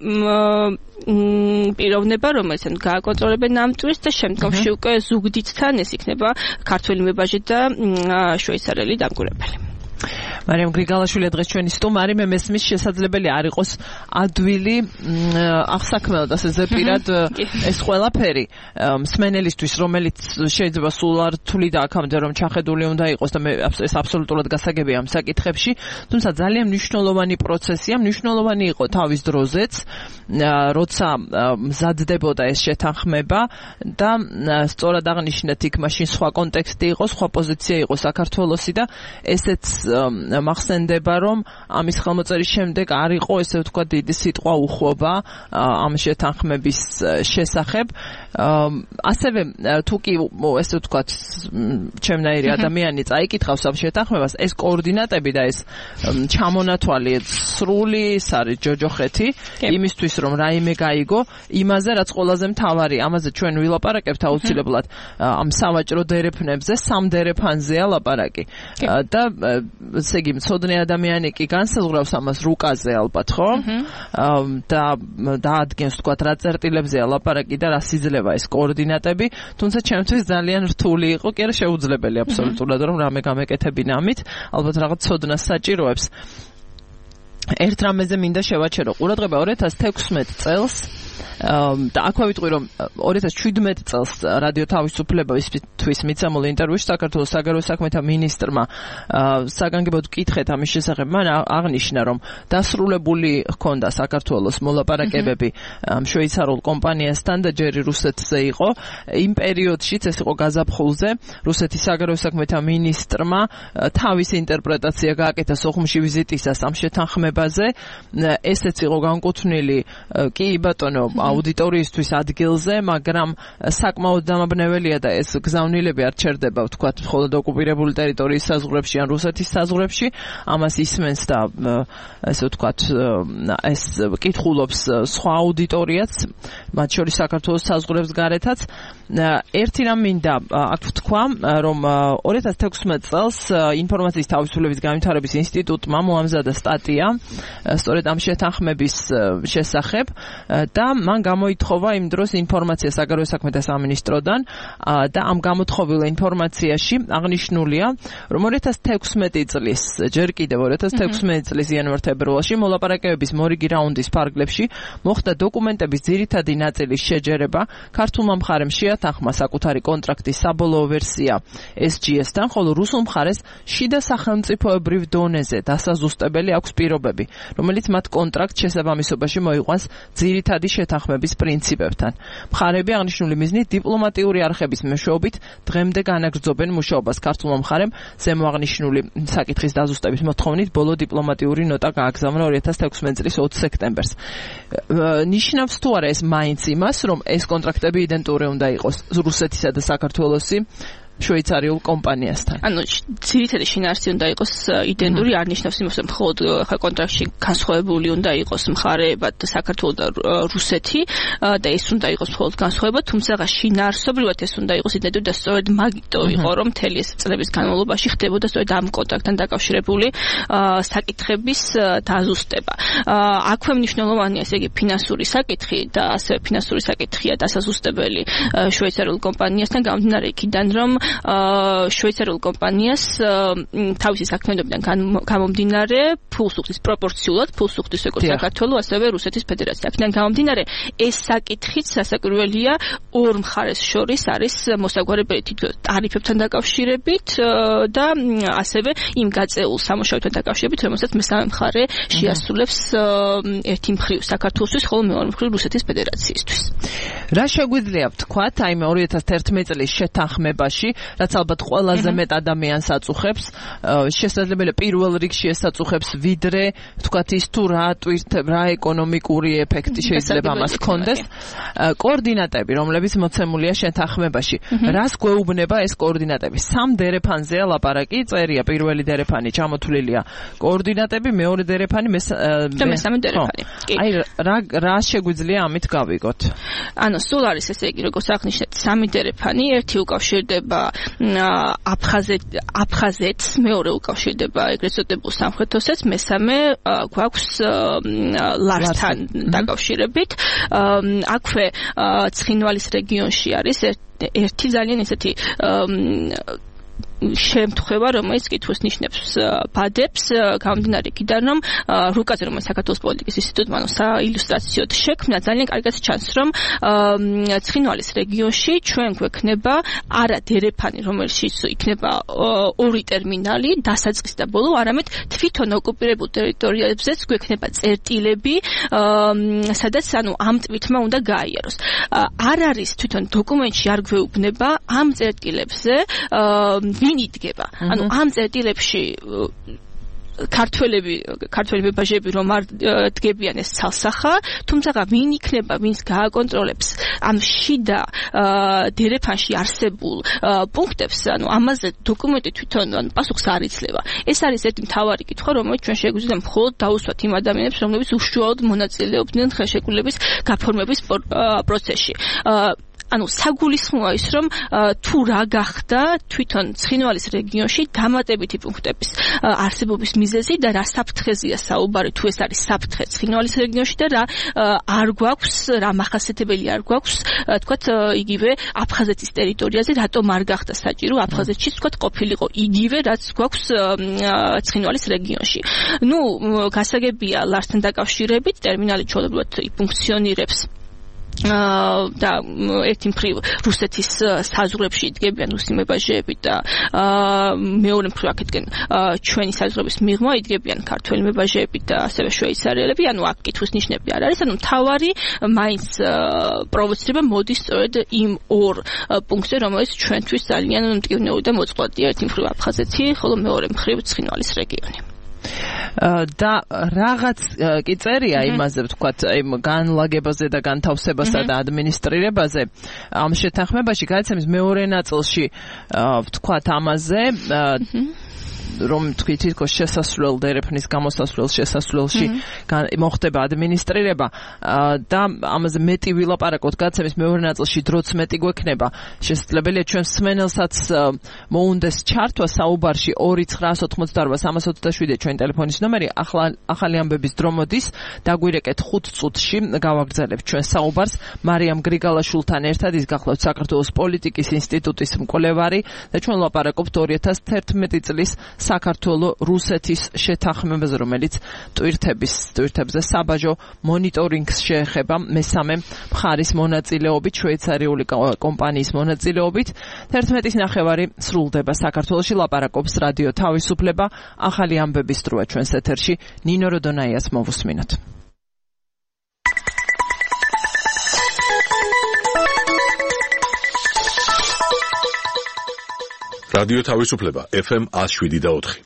პიროვნება, რომელიც გააკონტროლებენ ამ ტვირს და შემდგომში უკვე ზუგდიდთან ეს იქნება ქართველი მებაჟე და შვეიცარიელი დამკვირვებელი. მარიამ გრიგალაშვილი დღეს ჩვენი სტუმარი, მე მესმის შესაძლებელი არ იყოს ადვილი აღსაქმელად ასე ზეპირად ეს ყველაფერი მსმენელისთვის, რომელიც შეიძლება სულ არ თვლი და აქამდე რომ ჩახედული უნდა იყოს და მე ეს აბსოლუტურად გასაგებია ამ საკითხებში, თუმცა ძალიან მნიშვნელოვანი პროცესია, მნიშვნელოვანი იყო თავის დროზეც, როცა მზადდებოდა ეს შეთანხმება და სწორად აღნიშნეთ იქ მაშინ სხვა კონტექსტი იყო, სხვა პოზიცია იყო საქართველოსი და ესეც მახსენდება, რომ ამის ხელმოწერის შემდეგ არ იყო ესე ვთქვათ დიდი სიტყვა უხვობა ამ შეთანხმების შესახებ. ასევე თუ კი ესე ვთქვათ ჩემნაირი ადამიანი წაიკითხავს ამ შეთანხმებას, ეს კოორდინატები და ეს ჩამონათვალი სრული ის არის ჯოჯოხეთი იმისთვის, რომ რაიმე გაიგო იმაზე, რაც ყველაზე მთავარი, ამაზე ჩვენ ვილაპარაკებთ აუცილებლად ამ სავაჭრო დერეფნებზე, სამ დერეფანზეა ლაპარაკი და ესე იგი მცოდნე ადამიანი კი განსაზღვრავს ამას რუკაზე ალბათ, ხო? და დაადგენს თქვათ რა წერტილებზეა ლაპარაკი და რას იძლევა ეს კოორდინატები, თუმცა ჩემთვის ძალიან რთული იყო, კი არა შეუძლებელი აბსოლუტურად, რომ რამე გამეკეთებინა ამით, ალბათ რაღაც ცოდნას საჭიროებს. ერთ რამეზე მინდა შევაჩერო ყურადღება ორი ათას თექვსმეტ წელს და აქვე ვიტყვი, რომ ორი ათას შვიდმეტ წელს რადიო თავისუფლებისთვის მიცემულ ინტერვიუში საქართველოს საგარეო საქმეთა მინისტრმა საგანგებოდ კითხეთ ამის შესახებ, მან აღნიშნა, რომ დასრულებული ჰქონდა საქართველოს მოლაპარაკებები შვეიცარიულ კომპანიასთან და ჯერი რუსეთზე იყო. იმ პერიოდშიც ეს იყო გაზაფხულზე, რუსეთის საგარეო საქმეთა მინისტრმა თავის ინტერპრეტაცია გააკეთა სოხუმში ვიზიტისას ამ შეთანხმებაზე. ესეც იყო განკუთვნილი კი ბატონო აუდიტორიისთვის ადგილზე, მაგრამ საკმაოდ დამაბნეველია და ეს გზავნილები არ ჩერდება, ვთქვათ, მხოლოდ ოკუპირებული ტერიტორიის საზღვრებში ან რუსეთის საზღვრებში, ამას ისმენს და ესე ვთქვათ, ეს კითხულობს სხვა აუდიტორიაც, მათ შორის საქართველოს საზღვრებს გარეთაც. ერთი რამ მინდა აქ ვთქვა, რომ ორი ათას თექვსმეტ წელს ინფორმაციის თავისუფლების განვითარების ინსტიტუტმა მოამზადა სტატია სწორედ ამ შეთანხმების შესახებ და მან გამოითხოვა იმ დროს ინფორმაცია საგარეო საქმეთა სამინისტროდან და ამ გამოთხოვილ ინფორმაციაში აღნიშნულია, რომ ორი ათას თექვსმეტი წლის, ჯერ კიდევ ორი ათას თექვსმეტი წლის იანვარ-თებერვალში მოლაპარაკებების მორიგი რაუნდის ფარგლებში მოხდა დოკუმენტების ძირითადი ნაწილის შეჯერება. ქართულმა მხარემ შეათანხმა საკუთარი კონტრაქტის საბოლოო ვერსია ეს ჯი ეს-თან, ხოლო რუსულ მხარეს შიდა სახელმწიფოებრივ დონეზე დასაზუსტებელი აქვს პირობები, რომელიც მათ კონტრაქტ შესაბამისობაში მოიყვანს ძირითადი შეთანხმების პრინციპებთან. მხარები აღნიშნული მიზნით დიპლომატიური არხების მეშვეობით დღემდე განაგრძობენ მუშაობას. ქართულმა მხარემ ზემო აღნიშნული საკითხის დაზუსტების მოთხოვნით ბოლო დიპლომატიური ნოტა გააგზავნა ორი ათას თექვსმეტი წლის ოცი სექტემბერს. ნიშნავს თუ არა ეს მაინც იმას, რომ ეს კონტრაქტები იდენტური უნდა იყოს რუსეთისა და საქართველოსი შვეიცარიულ კომპანიასთან. ანუ ძირითადი შინაარსი უნდა იყოს იდენტური, არ ნიშნავს იმას, რომ მხოლოდ ხა კონტრაქტში განსხვავებული უნდა იყოს მხარეებად საქართველო და რუსეთი და ეს უნდა იყოს მხოლოდ განსხვავება, თუმცა შინაარსობრივად ეს უნდა იყოს იდენტური და სწორედ მაგიტო იყო, რომ მთელი ეს წლების განმავლობაში ხდებოდა სწორედ ამ კონტრაქტთან დაკავშირებული საკითხების დაზუსტება. აქვე მნიშვნელოვანია ესე იგი ფინანსური საკითხი და ასევე ფინანსური საკითხია დასაზუსტებელი შვეიცარიულ კომპანიასთან გამომდინარე იქიდან, რომ შვეიცარიულ კომპანიას თავისი საქმიანობიდან გამომდინარე ფულს უხდის პროპორციულად, ფულს უხდის როგორც საქართველოს, ასევე რუსეთის ფედერაცია. აქედან გამომდინარე ეს საკითხიც სასაკურველია ორ მხარეს შორის არის მოსაგვარებელი თითოეულ ტარიფებთან დაკავშირებით და ასევე იმ გაწეულ სამუშაოთან დაკავშირებით, რომელსაც მესამე მხარე შეასრულებს ერთი მხრივ საქართველოსთვის, ხოლო მეორე მხრივ რუსეთის ფედერაციისთვის. რა შეგვიძლია ვთქვათ, აი მე ორი ათას თერთმეტი წლის შეთანხმებაში, რაც ალბათ ყველაზე მეტ ადამიანს აწუხებს, შესაძლებელია პირველ რიგში ეს აწუხებს ვიდრე ვთქვათ ის თუ რა ტვირთებ, რა ეკონომიკური ეფექტი შეიძლება ამას ჰქონდეს. კოორდინატები, რომლებიც მოცემულია შეთანხმებაში, რას გვეუბნება ეს კოორდინატები? სამ დერეფანზეა ლაპარაკი, წერია პირველი დერეფანი ჩამოთვლილია კოორდინატები, მეორე დერეფანი, მესამე დერეფანი. აი რა რა შეგვიძლია ამით გავიგოთ? ანუ სულ არის ესე იგი, როგორც აღნიშნეთ, სამი დერეფანი, ერთი უკავშირდება აფხაზეთს, მეორე უკავშირდება ეგრეთ წოდებულ სამხრეთ ოსეთს, მესამე გვაქვს ლარსთან დაკავშირებით. აქვე ცხინვალის რეგიონში არის ერთი ძალიან ესეთი შემთხვევა, რომელიც კითხვის ნიშნებს ბადებს, გამომდინარე იქიდან, რომ რუკაზე, რომელიც საქართველოს პოლიტიკის ინსტიტუტმა საილუსტრაციოდ შექმნა, ძალიან კარგად ჩანს, რომ ცხინვალის რეგიონში ჩვენ გვექნება არა დერეფანი, რომელშიც იქნება ორი ტერმინალი, დასაწყისი და ბოლო, არამედ თვითონ ოკუპირებულ ტერიტორიებზეც გვექნება წერტილები, სადაც ანუ ამ ტვირთმა უნდა გაიაროს. არ არის თვითონ დოკუმენტში არ გვეუბნება ამ წერტილებზე ვინ იდგება. ანუ ამ წერტილებში ქართველები, ქართველი მებაჟები რომ არ დგებიან ეს ცალსახა, თუმცა ვინ იქნება, ვინც გააკონტროლებს ამ შიდა დერეფანში არსებულ პუნქტებს, ანუ ამაზე დოკუმენტი თვითონ ანუ პასუხს არ იძლევა. ეს არის ერთი მთავარი კითხვა, რომელიც ჩვენ შეგვიძლია მხოლოდ დაუსვათ იმ ადამიანებს, რომლებიც უშუალოდ მონაწილეობდნენ ხელშეკრულების გაფორმების პროცესში. ანუ საგულისხმოა ის, რომ თუ რა გახდა თვითონ ცხინვალის რეგიონში დამატებითი პუნქტების არსებობის მიზეზი და რა საფრთხეზეა საუბარი, თუ ეს არის საფრთხე ცხინვალის რეგიონში და რა არ გვაქვს, რა მახასიათებელი არ გვაქვს, თქვათ იგივე აფხაზეთის ტერიტორიაზე, რატომ არ გახდა საჭირო აფხაზეთში თქვათ ყოფილიყო იგივე, რაც გვაქვს ცხინვალის რეგიონში. ნუ გასაგებია ლარსთან დაკავშირებით ტერმინალი ჩვეულებრივად ფუნქციონირებს და ერთი მხრივ რუსეთის საზღვრებში იდგებიან რუსი მებაჟეები და მეორე მხრივ აქეთკენ ჩვენი საზღვრების მიღმა იდგებიან ქართველი მებაჟეები და ასევე შვეიცარიელები, ანუ აქ კითხვის ნიშნები არ არის, ანუ მთავარი მაინც პროვოცირება მოდის სწორედ იმ ორ პუნქტზე, რომელიც ჩვენთვის ძალიან მტკივნეული და მოწყვლადია, ერთი მხრივ აფხაზეთი, ხოლო მეორე მხრივ ცხინვალის რეგიონი. და რაღაც კი წერია იმაზე ვთქვათ იმ განლაგებაზე და განთავსებასა და ადმინისტრირებაზე ამ შეთანხმებაში, გადაცემის მეორე ნაწილში ვთქვათ ამაზე რომ თქვი თითქოს შესასვლელ დერეფნის გამოსასვლელ შესასვლელში მოხდება ადმინისტრირება და ამაზე მეტი ვილაპარაკოთ გაცემის მეორე ნაწილში დროც მეტი გვექნება შესაძლებელია ჩვენ მსმენელსაც მოუნდეს ჩართვა საუბარში ორი ცხრაას ოთხმოცდაორ სამას ოცდაშვიდი ჩვენ ტელეფონის ნომერი ახალი ამბების დრო მოდის დაგვირეკეთ ხუთ წუთში გავაგრძელებთ ჩვენ საუბარს მარიამ გრიგალაშვილთან ერთად ის გახლავთ საქართველოს პოლიტიკის ინსტიტუტის მკვლევარი და ჩვენ ვლაპარაკობთ ორი ათას თერთმეტი წლის საქართველოს რუსეთის შეთანხმებაზე რომელიც ტვირთების ტვირთებზე საბაჟო მონიტორინგს შეეხება მესამე მხარის მონაწილეობით შვეიცარიული კომპანიის მონაწილეობით თერთმეტის ნახევარი სრულდება საქართველოში ლაპარაკობს რადიო თავისუფლება ახალი ამბების დროა ჩვენს ეთერში ნინო როდონაიას მოვუსმინოთ რადიო თავისუფლება ეფ ემ one oh seven და four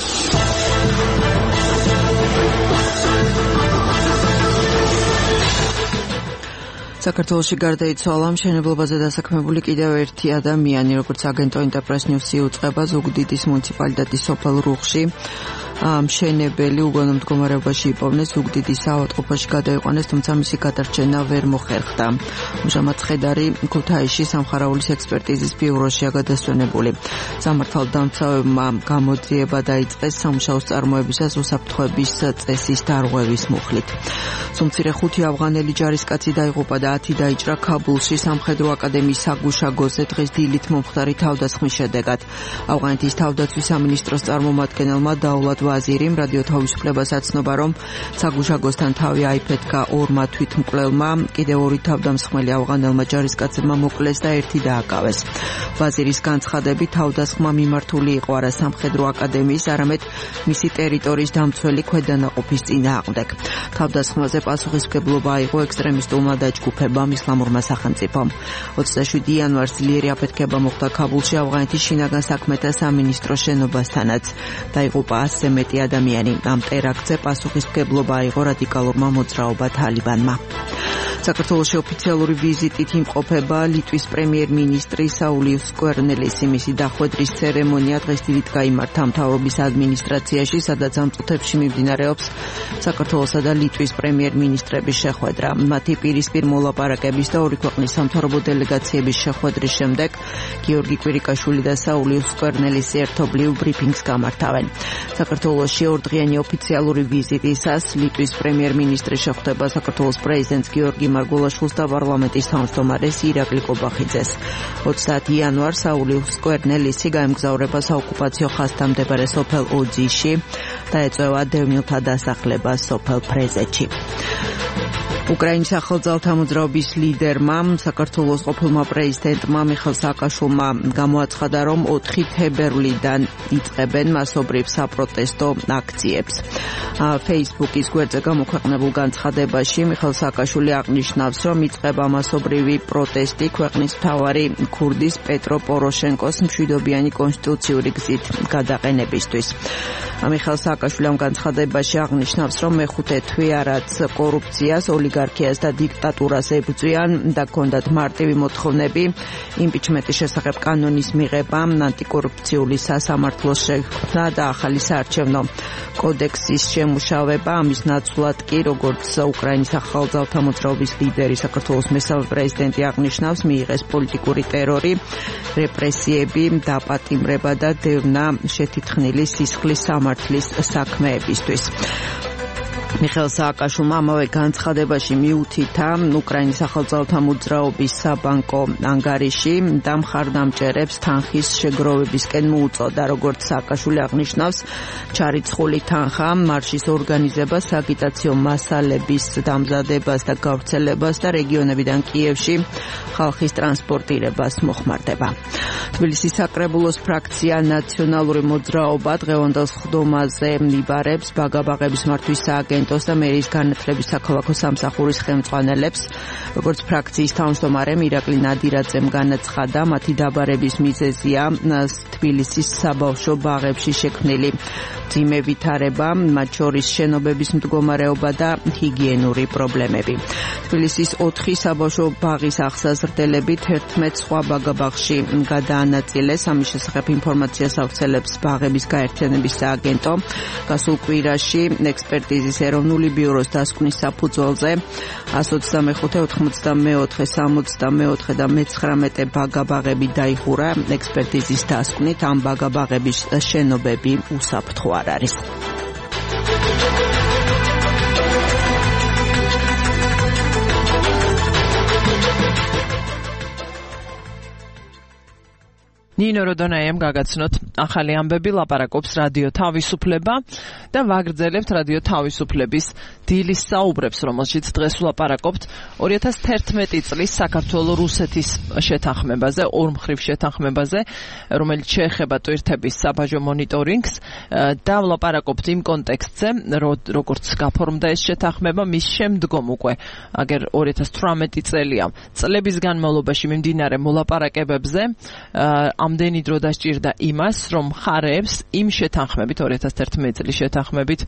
საქართველოში გარდაიცვალა მშენებლობაზე დასაქმებული კიდევ ერთი ადამიანი, როგორც აგენტო ინტერპრეს ნიუსი უწყება ზუგდიდის მუნიციპალიტეტის სოფელ რუხში. მშენებელი უგონო მდგომარეობაში იპოვნეს ზუგდიდის ავადმყოფოში გადაიყვანეს, თუმცა მისი გადარჩენა ვერ მოხერხდა. ამჟამად ხედარი ქუთაისში სამხარაულის ექსპერტიზის ბიუროშია გადასვენებული. სამართალდამცავებმა გამოძიება დაიწყეს სამუშაოს წარმოებისას უსაფრთხოების წესის დარღვევის მუხლით. სუმცირე ხუთი ავღანელი ჯარისკაცი დაიღუპა და ათი დაიჭრა ქაბულში სამხედრო აკადემიის საგუშაგოზე დღეს დილით მომხდარი თავდასხმის შედეგად. ავღანეთის თავდაცვის სამინისტროს წარმომადგენელმა დაულად ვაზირიმ რადიო თავისუფლებას აცნობა, რომ საგუშაგოსთან თავი აიფეთქა ორმა თვითმკვლელმა, კიდევ ორი თავდამსხმელი ავღანელმა ჯარისკაცებმა მოკლეს და ერთი დააკავეს. ვაზირის განცხადებით თავდასხმა მიმართული იყო არა სამხედრო აკადემიის, არამედ მისი ტერიტორიის დამცველი ქვედანაყოფის წინააღმდეგ. თავდასხმაზე პასუხისმგებლობა აიღო ექსტრემისტულმა დაჯგუფებამ ისლამურმა სახელმწიფომ. ოცდაშვიდი იანვარს ძლიერი აფეთქება მოხდა ქაბულში ავღანეთის შინაგან საქმეთა სამინისტროს შენობასთანაც. დაიღუპა ასზე მეტი ადამიანი. ამ ტერაქტზე პასუხისმგებლობა აიღო რადიკალურმა მოძრაობა თალიბანმა. საქართველოში ოფიციალური ვიზიტით იმყოფება ლიტვის პრემიერ-მინისტრი საული სკვერნელისი. მისი დახვედრის ცერემონია დღეს დილით გაიმართა მთავრობის ადმინისტრაციაში, სადაც ამ წუთებში მიმდინარეობს საქართველოსა და ლიტვის პრემიერ-მინისტრების შეხვედრა. მათი პირისპირ მოლაპარაკების და ორი ქვეყნის სამთავრობო დელეგაციების შეხვედრის შემდეგ გიორგი კვირიკაშვილი და საული სკვერნელისი ერთობლივ ბრიფინგს გამართავენ. საქართველოში ორდღიანი ოფიციალური ვიზიტისას ლიტვის პრემიერ-მინისტრი შეხვდება საქართველოს პრეზიდენტს გიორგი მარგულაშვილს და პარლამენტის თავმჯდომარეს ირაკლი კობახიძეს. ოცდაათი იანვარს საული სკვერნელისი გაემგზავრება საოკუპაციო ხაზთან მდებარე სოფელ ოძიში და ეწევა დევნილთა დასახლებას სოფელ ფრეზეთში. უკრაინის ახალძალთა მოძრაობის ლიდერმა საქართველოს ყოფილმა პრეზიდენტმა მიხეილ სააკაშვილმა გამოაცხადა, რომ ოთხი თებერვლიდან იწყებენ მასობრივ საპროტესტო აქციებს. Facebook-ის გვერდზე გამოქვეყნებულ განცხადებაში მიხეილ სააკაშვილი აღნიშნავს, რომ იწყება მასობრივი პროტესტი ქვეყნის მთავარი ქურდის პეტრო პოროშენკოს მშვიდობიანი კონსტიტუციური გზით გადაყენებისთვის. მიხეილ სააკაშვილი ამ განცხადებაში აღნიშნავს, რომ მეხუთე თვეა რაც კორუფციას, ოლიგარქიას და დიქტატურას ებრძვიან და ჰქონდათ მარტივი მოთხოვნები იმპიჩმენტის შესახებ კანონის მიღება, ანტიკორუფციული სასამართლოს შექმნა და ახალი საარჩევნო კოდექსის შემუშავება. ამის ნაცვლად კი, როგორც უკრაინის ახალძალთა მოძრაობის ლიდერი საქართველოს მესამე პრეზიდენტი აღნიშნავს, მიიღეს პოლიტიკური ტერორი, რეპრესიები, დაპატიმრება და დევნა შეთითხნილი სისხლის სამართლის საქმეებისთვის. მიხეილ სააკაშვილმა ამავე განცხადებაში მიუთითა უკრაინის ახალძალთა მოძრაობის საბანკო ანგარიში და მხარდამჭერებს თანხის შეგროვებისკენ მოუწოდა. როგორც სააკაშვილი აღნიშნავს, ჩარიცხული თანხა მარშის ორგანიზებას, აგიტაციო მასალების დამზადებას და გავრცელებას და რეგიონებიდან კიევში ხალხის ტრანსპორტირებას მოხმარდება. თბილისის საკრებულოს ფრაქცია ნაციონალური მოძრაობა დღევანდელ სხდომაზე იბარებს ბაგაბაღების მართვის სააგენტო სააგენტოს და მერის განათლების საქალაქო სამსახურის ხელმძღვანელებს. Როგორც ფრაქციის თავმჯდომარემ ირაკლი ნადირაძემ განაცხადა, მათი დაბარების მიზეზია თბილისის საბავშვო ბაღებში შექმნილი მძიმე ვითარება, მათ შორის შენობების მდგომარეობა და ჰიგიენური პრობლემები. თბილისის ოთხი საბავშვო ბაღის აღსაზრდელებით ერთმეტ სხვა ბაღში გადაანაწილეს. ამის შესახებ ინფორმაციას ავრცელებს ბაღების გაერთიანების სააგენტო. გასულ კვირაში ექსპერტიზის ეროვნული ბიუროს დასკვნის საფუძველზე εκατს ოცდამეხუთე, ოთხმოცდამეოთხე, სამოცდამეოთხე და მეცხრამეტე ბაღაბაღები დაიხურა. ექსპერტიზის დასკვნით ამ ბაღაბაღების შენობები უსაფრთხო არ არის. ნინო როდონაიამ გაგაცნოთ ახალი ამბები, ლაპარაკობს რადიო თავისუფლება და ვაგრძელებთ რადიო თავისუფლების დილის საუბრებს, რომელშიც დღეს ვლაპარაკობთ ორი ათას თერთმეტი წლის საქართველო-რუსეთის შეთანხმებაზე, ორმხრივ შეთანხმებაზე, რომელიც შეეხება ტვირთების საბაჟო მონიტორინგს და ვლაპარაკობთ იმ კონტექსტზე, როგორც გაფორმდა ეს შეთანხმება, მის შემდგომ უკვე აგერ ორი ათას თვრამეტი წელია წლების განმავლობაში მიმდინარე მოლაპარაკებებზე, ამდენი დრო დასჭირდა იმას, რომ მხარეებს იმ შეთანხმებით, ორი ათას თერთმეტი წლის შეთანხმებით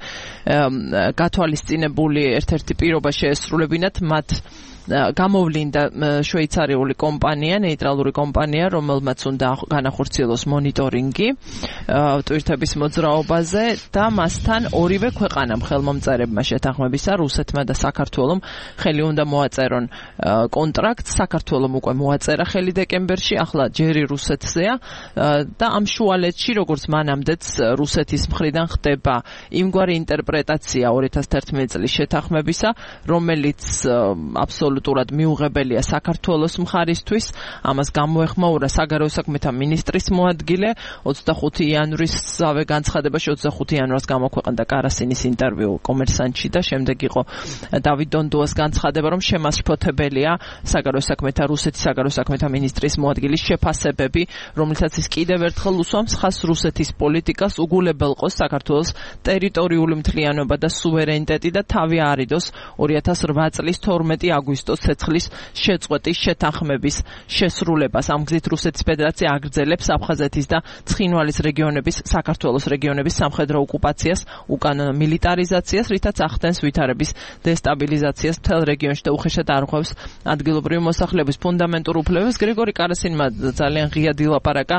გათვალისწინებული ერთ-ერთი პირობა შეესრულებინათ, მათ გამოვლინდა შვეიცარიული კომპანია, ნეიტრალური კომპანია, რომელმაც უნდა განახორციელოს მონიტორინგი ტვირთების მოძრაობაზე და მასთან ორივე ქვეყანამ ხელმომწერებმა შეთანხმებისა, რუსეთმა და საქართველომ ხელი უნდა მოაწერონ კონტრაქტს. საქართველომ უკვე მოაწერა ხელი დეკემბერში, ახლა ჯერი რუსეთზეა და ამ შუალედში, როგორც მანამდეც რუსეთის მხრიდან ხდება იმგვარი ინტერპრეტაცია ორი ათას თერთმეტი წლის შეთანხმებისა, რომელიც აბსოლუტურად მიუღებელია საქართველოს მხარისთვის. ამას გამოეხმაურა საგარეო საქმეთა მინისტრის მოადგილე. ოცდახუთი იანვრისავე განცხადებაში ოცდახუთი იანვარს გამოქვეყნდა კარასინის ინტერვიუ კომერსანტში და შემდეგ იყო დავით დონდუას განცხადება, რომ შემაშფოთებელია საგარეო საქმეთა რუსეთის საგარეო საქმეთა მინისტრის მოადგილის შეფასებები, რომლითაც ის კიდევ ერთხელ უსვამს ხაზს რუსეთის პოლიტიკას უგულებელყოს საქართველოს ტერიტორიული მთლიანობა და სუვერენიტეტი და თავი არიდოს ორი ათას რვა წლის თორმეტი აგვისტოს ცეცხლის შეწყვეტის შეთანხმების შესრულებას. ამ გზით რუსეთის ფედერაცია აგრძელებს აფხაზეთის და ცხინვალის რეგიონების, საქართველოს რეგიონების სამხედრო ოკუპაციას, უკანონო მილიტარიზაციას, რითაც ახდენს ვითარების დესტაბილიზაციას მთელ რეგიონში და უხეშად არღვევს ადგილობრივი მოსახლეობის ფუნდამენტურ უფლებებს. გრიგორი კარასინმა ძალიან ღიად ილაპარაკა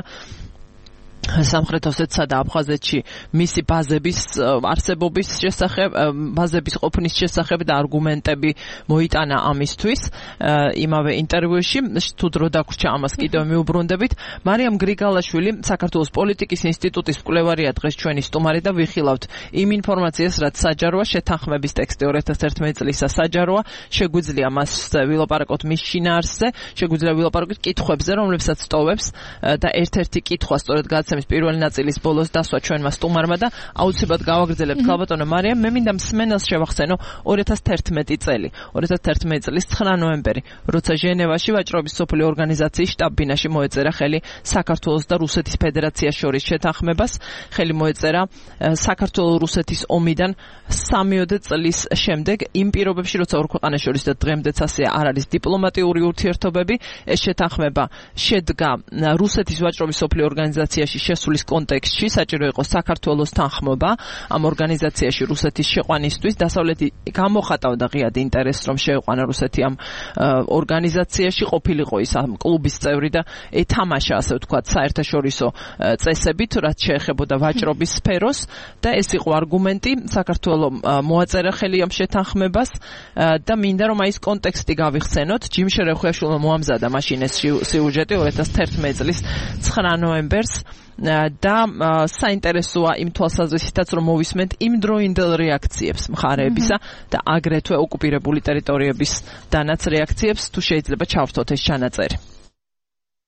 სამხრეთ ოსეთსა და აფხაზეთში მისი ბაზების არსებობის შესახებ, ბაზების ყოფნის შესახებ და არგუმენტები მოიტანა ამისთვის იმავე ინტერვიუში. თუ დრო დაგვრჩა, ამას კიდევ მიუბრუნდებით. მარიამ გრიგალაშვილი, საქართველოს პოლიტიკის ინსტიტუტის მკვლევარია დღეს ჩვენი სტუმარი და ვიხილავთ იმ ინფორმაციას, რაც საჯაროა, შეთანხმების ტექსტი ორი ათას თერთმეტი წლისა საჯაროა. შეგვიძლია მას ვილაპარაკოთ მის შინაარსზე, შეგვიძლია ვილაპარაკოთ კითხვებზე, რომლებსაც ტოვებს და ერთ-ერთი კითხვა სწორედ გადაცემის პირველი ნაწილის ბოლოს დასვა ჩვენმა სტუმარმა და აუცილებლად გავაგრძელებთ. ქალბატონო მარიამ, მე მინდა მსმენელს შევახსენო ორი ათას თერთმეტი წელი, ორი ათას თერთმეტი წლის ცხრა ნოემბერი, როცა ჟენევაში ვაჭრობის სოფლიო ორგანიზაციის შტაბ-ბინაში მოეწერა ხელი საქართველოს და რუსეთის ფედერაციას შორის შეთანხმებას. ხელი მოეწერა საქართველო-რუსეთის ომიდან სამიოდე წლის შემდეგ, იმ პირობებში, როცა ორ ქვეყანას შორის და დღემდეც ასე არ არის დიპლომატიური ურთიერთობები. ეს შეთანხმება შედგა რუსეთის ვაჭრობის სოფლიო ორგანიზაციაში შესulis კონტექსტში, საჭირო იყო საქართველოს თანხმობა ამ ორგანიზაციაში რუსეთის შეყვანისთვის. დასავლეთი გამოხატავდა ღიად ინტერესს, რომ შეეყვანა რუსეთი ამ ორგანიზაციაში, ყოფილიყო ის ამ კლუბის წევრი და ეთამაშა, ასე ვთქვათ, საერთაშორისო წესებით, რაც შეეხებოდა ვაჭრობის სფეროს და ეს იყო არგუმენტი. საქართველოს მოაწერა ხელი ამ შეთანხმებას და მინდა რომ აი ეს კონტექსტი გავიხსენოთ. ჯიმშე რეხუაშვილმა მოამზადა მაშინ ეს სიუჟეტი ორი ათას თერთმეტი წლის ცხრა ნოემბერს და საინტერესოა იმ თვალსაზრისითაც, რომ მოვისმენთ იმ დროინდელ რეაქციებს მხარეებისა და აგრეთვე ოკუპირებული ტერიტორიების დანაც რეაქციებს. თუ შეიძლება ჩავრთოთ ეს ჩანაწერი.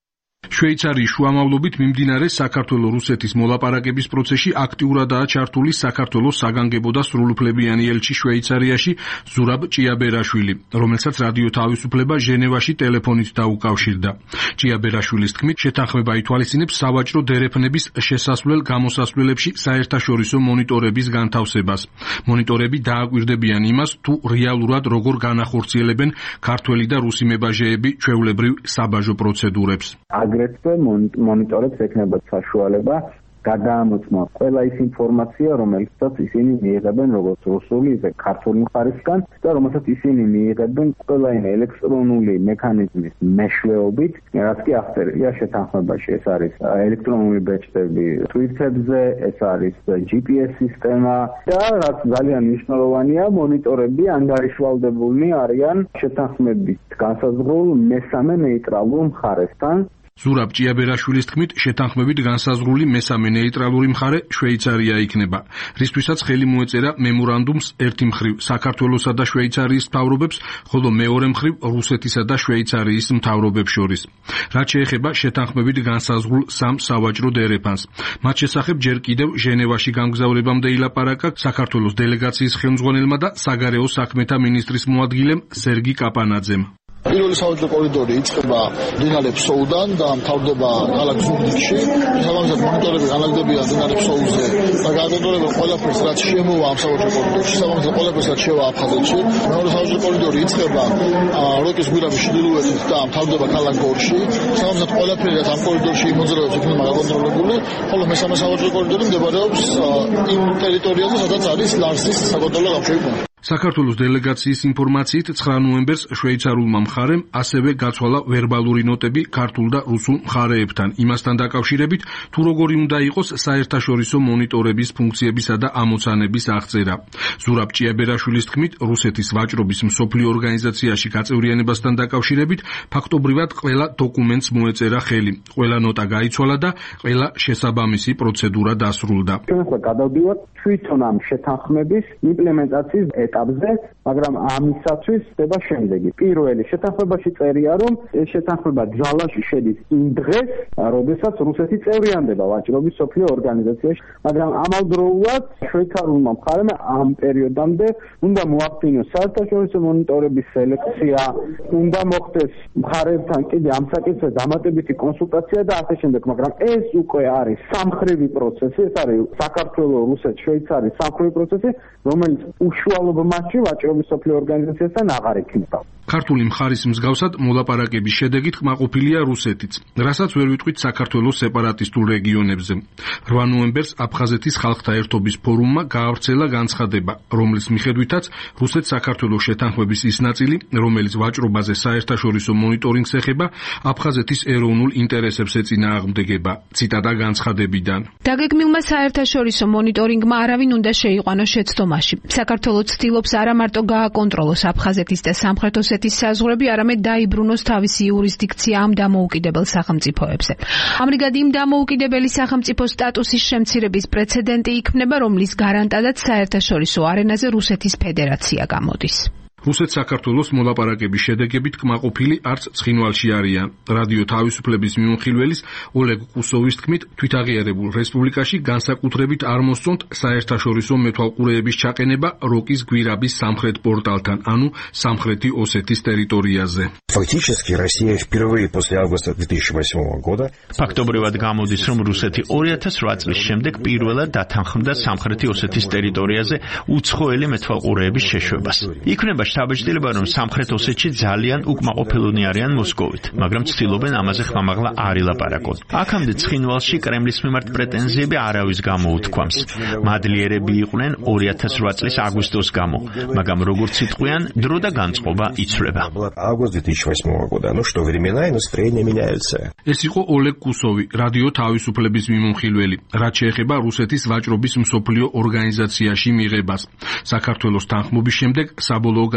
შვეიცარიის შუამავლობით მიმდინარე საქართველო-რუსეთის მოლაპარაკების პროცესში აქტიურადაა ჩართული საქართველოს საგანგებო და სრულუფლებიანი ელჩი შვეიცარიაში ზურაბ ჭიაბერაშვილი, რომელსაც რადიო თავისუფლება ჟენევაში ტელეფონით დაუკავშირდა. ჭიაბერაშვილის თქმით, შეთანხმება ითვალისწინებს სავაჭრო დერეფნების შესასვლელ გამოსასვლელებში საერთაშორისო მონიტორების განთავსებას. მონიტორები დააკვირდებიან იმას, თუ რეალურად როგორ განახორციელებენ ქართველი და რუსი მებაჟეები ჩვეულებრივ საბაჟო პროცედურებს. აგრეთვე მონიტორებს ექნება საშუალება გადაამოწმა ყველა ის ინფორმაცია, რომელსაც ისინი მიიღებენ როგორც რუსული, ისე ქართული მხარისგან და რომელსაც ისინი მიიღებენ ყველაიმე ელექტრონული მექანიზმის მეშვეობით, რაც კი აღწერილია შეთანხმებაში. ეს არის ელექტრონული ბეჭდები ტვირთებზე, ეს არის ჯი პი ეს სისტემა და რაც ძალიან მნიშვნელოვანია, მონიტორები ანგარიშვალდებულნი არიან შეთანხმების განსაზღვრულ მესამე ნეიტრალურ მხარესთან. ზურაბ ჭიაბერაშვილის თქმით, შეთანხმებით განსაზღვრული მესამე ნეიტრალური მხარე შვეიცარია იქნება, რისთვისაც ხელი მოეწერა მემორანდუმს ერთი მხრივ საქართველოსა და შვეიცარიის მთავრობებს, ხოლო მეორე მხრივ რუსეთისა და შვეიცარიის მთავრობებს შორის. რაც შეეხება შეთანხმებით განსაზღვრულ სამ სავაჭრო დერეფანს. მათ შესახებ ჯერ კიდევ ჟენევაში გამგზავრებამდე ილაპარაკა საქართველოს დელეგაციის ხელმძღვანელმა და საგარეო საქმეთა მინისტრის მოადგილემ სერგი კაპანაძემ. პირველი სავაჭრო კორიდორი იწყება მდინარე ფსოუდან და მთავრდება ქალაქ ზუგდიდში. შესაბამისად მონიტორები განაგდებიან მდინარე ფსოუზე და განაგდებიან ყველაფერს, რაც შემოვა ამ სავაჭრო კორიდორში. შესაბამისად ყველაფერს, რაც შევა აფხაზეთში. მეორე სავაჭრო კორიდორი იწყება როკის გვირაბის ჩრდილოეთით და მთავრდება ქალაქ გორში. შესაბამისად ყველაფერი, რაც ამ კორიდორში იმოძრაობს, იქნება გაკონტროლებული, ხოლო მესამე სავაჭრო კორიდორი მდებარეობს იმ ტერიტორიაზე, სადაც არის ლარსის საკონტროლო გამშვები პუნქტი. საქართველოს დელეგაციის ინფორმაციით ცხრა ნოემბერს შვეიცარულმა მხარემ ასევე გაცვალა ვერბალური ნოტები ქართულ და რუსულ მხარეებთან, იმასთან დაკავშირებით, თუ როგორი უნდა იყოს საერთაშორისო მონიტორების ფუნქციებისა და ამოცანების აღწერა. ზურაბ ჭიაბერაშვილის თქმით, რუსეთის ვაჭრობის მსოფლიო ორგანიზაციაში გაწევრიანებასთან დაკავშირებით, ფაქტობრივად ყველა დოკუმენტს მოეწერა ხელი, ყველა ნოტა გაიცვალა და ყველა შესაბამისი პროცედურა დასრულდა. ჩვენ გადავდივართ თვითონ ამ შეთანხმების იმპლემენტაციის ეტაპზე, მაგრამ ამისათვის ხდება შემდეგი. პირველი შეთანხმებაში წერია, რომ ეს შეთანხმება ძალაში შედის იმ დღეს, როდესაც რუსეთი წევრიანდება ვაჭრობის მსოფლიო ორგანიზაციაში, მაგრამ ამავდროულად შვეიცარულმა მხარემ ამ პერიოდამდე უნდა მოახდინოს საერთაშორისო მონიტორების სელექცია, უნდა მოხდეს მხარეებთან კიდე ამ საკითხზე დამატებითი კონსულტაცია და ასე შემდეგ, მაგრამ ეს უკვე არის სამხრივი პროცესი, ეს არის საქართველოს, რუსეთის, შვეიცარიის სამხრივი პროცესი, რომელიც უშუალოდ მასში ვაჭრობის მსოფლიო ორგანიზაციასთან აღარ იქნება. ქართული მხარის მსგავსად მოლაპარაკების შედეგით კმაყოფილია რუსეთიც, რასაც ვერ ვიტყვით საქართველოს სეპარატისტულ რეგიონებზე. რვა ნოემბერს აფხაზეთის ხალხთა ერთობის ფორუმმა გაავრცელა განცხადება, რომლის მიხედვითაც რუსეთს საქართველოს შეთანხმების ის ნაწილი, რომელიც ვაჭრობაზე საერთაშორისო მონიტორინგს ეხება, აფხაზეთის ეროვნულ ინტერესებს ეწინააღმდეგება. ციტატა განცხადებიდან. დაგეგმილმა საერთაშორისო მონიტორინგმა არავინ უნდა შეიყვანოს შეცდომაში. საქართველოს ცდილობს არა მარტო გააკონტროლოს აფხაზეთის და სამხრეთ ოსეთის საზღვრები, არამედ დაიბრუნოს თავისი იურისდიქცია ამ დამოუკიდებელ სახელმწიფოებზე. ამრიგად იმ დამოუკიდებელი სახელმწიფოს სტატუსის შემცირების პრეცედენტი იქნება, რომლის გარანტადაც საერთაშორისო არენაზე რუსეთის ფედერაცია გამოდის. რუსეთ-საქართველოს მოლაპარაკების შედეგებით კმაყოფილი არც ცხინვალში არიან. რადიო თავისუფლების მიმოხილველის ოლეგ კუსოვის თქმით, თვითაღიარებულ რესპუბლიკაში განსაკუთრებით არ მოსწონთ საერთაშორისო მეთვალყურეების ჩაყენება როკის გვირაბის სამხრეთ პორტალთან, ანუ სამხრეთი ოსეთის ტერიტორიაზე. Фактически Россия впервые после августа две тысячи восьмого года ფაქტობრივად გამოდის, რომ რუსეთი ორი ათას რვა წლის შემდეგ პირველად დათანხმდა სამხრეთი ოსეთის ტერიტორიაზე უცხოელი მეთვალყურეების შეშვებას. იქნება შთაბეჭდილება, რომ სამხრეთ ოსეთში ძალიან უკმაყოფილონი არიან მოსკოვით, მაგრამ ცდილობენ ამაზე ხმამაღლა არ ილაპარაკონ. აქამდე ცხინვალში კრემლის მიმართ პრეტენზიები არავის გამოუთქვამს. მადლიერები იყვნენ ორი ათას რვა წლის აგვისტოს გამო, მაგრამ როგორც იტყვიან, დრო და განწყობა იცვლება. август две тысячи восьмого года. Ну что, времена и настроения меняются. ეს იყო ოლეგ კუსოვი, რადიო თავისუფლების მიმოხილველი, რაც შეეხება რუსეთის ვაჭრობის მსოფლიო ორგანიზაციაში მიღებას. საქართველოს თანხმობის შემდეგ საბოლოო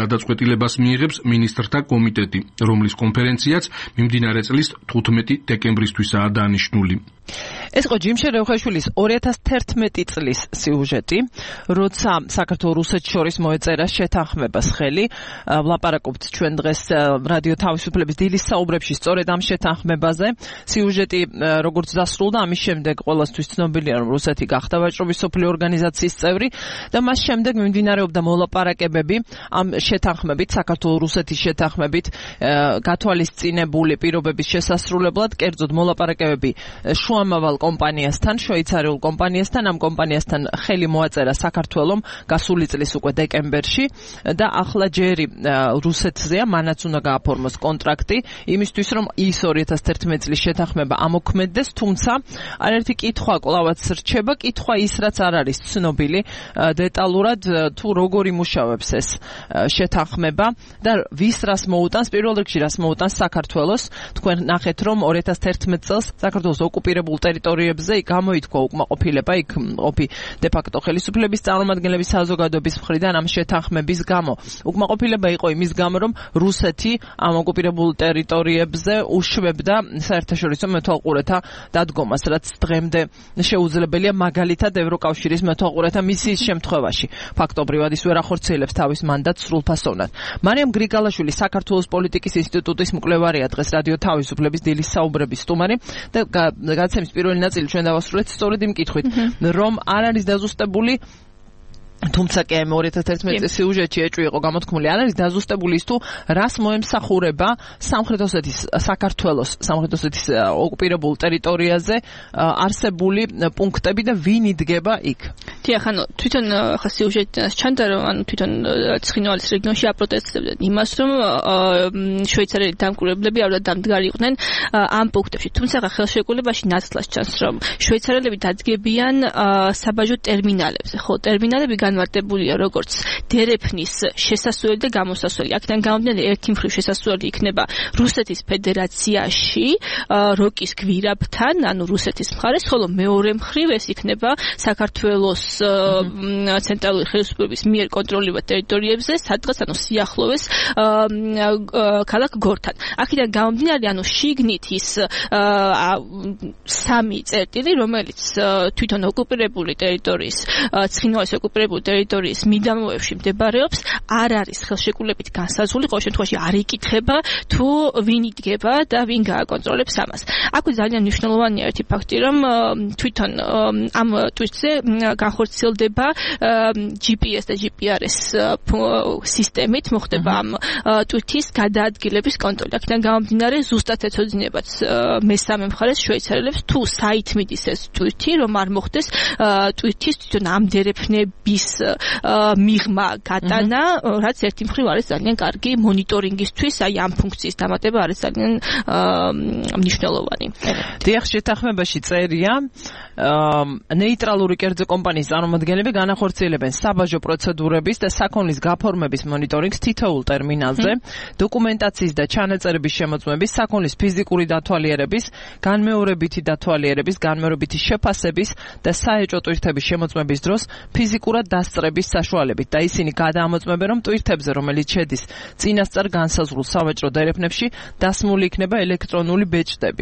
გადაწყვეტილებას მიიღებს მინისტრთა კომიტეტი, რომლის კონფერენციაც მიმდინარე წლის თხუთმეტი დეკემბრისთვისაა დანიშნული. ეს იყო ჯიმშე რევხაშვილის ორი ათას თერთმეტი წლის სიუჟეტი, როცა საქართველოს რუსეთს შორის მოეწერა შეთანხმებას ხელი. ვლაპარაკობთ ჩვენ დღეს რადიო თავისუფლების დილის საუბრებში სწორედ ამ შეთანხმებაზე. სიუჟეტი როგორც დასრულდა, ამის შემდეგ ყველასთვის ცნობილია, რომ რუსეთი გახდა ვაჭრობის სოფლიო ორგანიზაციის წევრი და მას შემდეგ მიმდინარეობდა მოლაპარაკებები ამ შეთანხმებით, საქართველოს რუსეთის შეთანხმებით გათვალისწინებული პირობების შესასრულებლად, კერძოდ მოლაპარაკებები შუამავალ კომპანიასთან, შვეიცარიულ კომპანიასთან, ამ კომპანიასთან ხელი მოაწერა საქართველომ გასული წლის უკვე დეკემბერში და ახლა ჯერი რუსეთზეა, მანაც უნდა გააფორმოს კონტრაქტი იმისთვის, რომ ის ორი ათას თერთმეტი წლის შეთანხმება ამოქმედდეს, თუმცა არაერთი კითხვა კვლავაც რჩება, კითხვა ის, რაც არ არის ცნობილი დეტალურად, თუ როგორ იმუშავებს ეს შეთანხმება და ვის რას მოუტანს, პირველ რიგში რას მოუტანს საქართველოს. თქვენ ნახეთ, რომ ორი ათას თერთმეტი წელს საქართველოს ოკუპირებულ ტერიტორიებზე გამოითქვა უკმაყოფილება, იქ ყოფი დე-ფაქტო ხელისუფლების წარმომადგენლების საზოგადოების მხრიდან ამ შეთანხმების გამო. უკმაყოფილება იყო იმის გამო, რომ რუსეთი ამ ოკუპირებულ ტერიტორიებზე უშვებდა საერთაშორისო მეთვალყურეთა დადგომას, რაც დღემდე შეუძლებელია, მაგალითად ევროკავშირის მეთვალყურეთა მისიის შემთხვევაში. ფაქტობრივად ის ვერ ახორციელებს თავის მანდატს სრულფასოვნად. მარიამ გრიგალაშვილი საქართველოს პოლიტიკის ინსტიტუტის მკვლევარია, დღეს რადიო თავისუფლების დილის საუბრების სტუმარი და გადაცემის პირველი ნაწილი ჩვენ დავასრულეთ სწორედ იმ კითხვით, რომ არ არის დაზუსტებული, თუმცა კი ამ ორი ათას თერთმეტი წლის სიუჟეტში ეჭვი იყო გამოთქმული, არ არის დაზუსტებული ის თუ რას მოემსახურება სამხრეთ ოსეთის საქართველოს სამხრეთ ოსეთის ოკუპირებულ ტერიტორიაზე არსებული პუნქტები და ვინ იდგება იქ. დიახ, ანუ თვითონ ხა სიუჟეტიდან ჩანდა, რომ ანუ თვითონ ცხინვალის რეგიონში აპროტესტებდნენ იმას, რომ შვეიცარიელი დამკვირვებლები არ დამდგარი იყვნენ ამ პუნქტებში. თუმცა ხა ხელშეკრულებაში ნაცვლად ჩანს, რომ შვეიცარიელები დადგებიან საბაჟო ტერმინალებზე. ხო, ტერმინალები განმარტებულია როგორც დერეფნის შესასვლელი და გამოსასვლელი. აქედან გამომდინარე, ერთი მხრივ შესასვლელი იქნება რუსეთის ფედერაციაში, როკის გვირაბთან, ანუ რუსეთის მხარეს, ხოლო მეორე მხრივ ეს იქნება საქართველოს ცენტრალური ხელისუფლების მიერ კონტროლირებულ ტერიტორიებზე, სადღაც ანუ სიახლოვეს ქალაქ გორთან. აქედან გამომდინარე, ანუ შიგნით ის სამი წერტილი, რომელიც თვითონ ოკუპირებული ტერიტორიის, ცხინვალის ოკუპირებული ტერიტორიის მიდამოებში მდებარეობს, არ არის ხელშეკრულებით განსაზღვრული, ყოველ შემთხვევაში არ იკითხება თუ ვინ იდგება და ვინ გააკონტროლებს ამას. აქვე ძალიან მნიშვნელოვანია ერთი ფაქტი, რომ თვითონ ამ ტვირთზე განხორციელდება ჯი პი ეს და ჯი პი არ ეს სისტემით მოხდება ამ ტვირთის გადაადგილების კონტროლი. აქედან გამომდინარე, ზუსტად ეცოდინებათ მესამე მხარეს შვეიცარიელებს თუ საით მიდის ეს ტვირთი, რომ არ მოხდეს ტვირთის თვითონ ამ დერეფნების მიღმა გატანა, რაც ერთი მხრივ არის ძალიან კარგი მონიტორინგისთვის, აი ამ ფუნქციის დამატება არის ძალიან მნიშვნელოვანი. დიახ, შეთანხმებაში წერია, ნეიტრალური კერძო კომპანიის წარმომადგენლები განახორციელებენ საბაჟო პროცედურების და საქონლის გაფორმების მონიტორინგს თითოეულ ტერმინალზე, დოკუმენტაციის და ჩანაწერების შემოწმების, საქონლის ფიზიკური დათვალიერების, განმეორებითი დათვალიერების, განმეორებითი შეფასების და საეჭვო ტვირთების შემოწმების დროს ფიზიკურად დასწრების საშუალებით და ისინი გადაამოწმებენ, რომ ტვირთებზე, რომელიც შედის წინასწარ განსაზღვრულ სავაჭრო დერეფნებში, დასმული იქნება ელექტრონული ბეჭდები.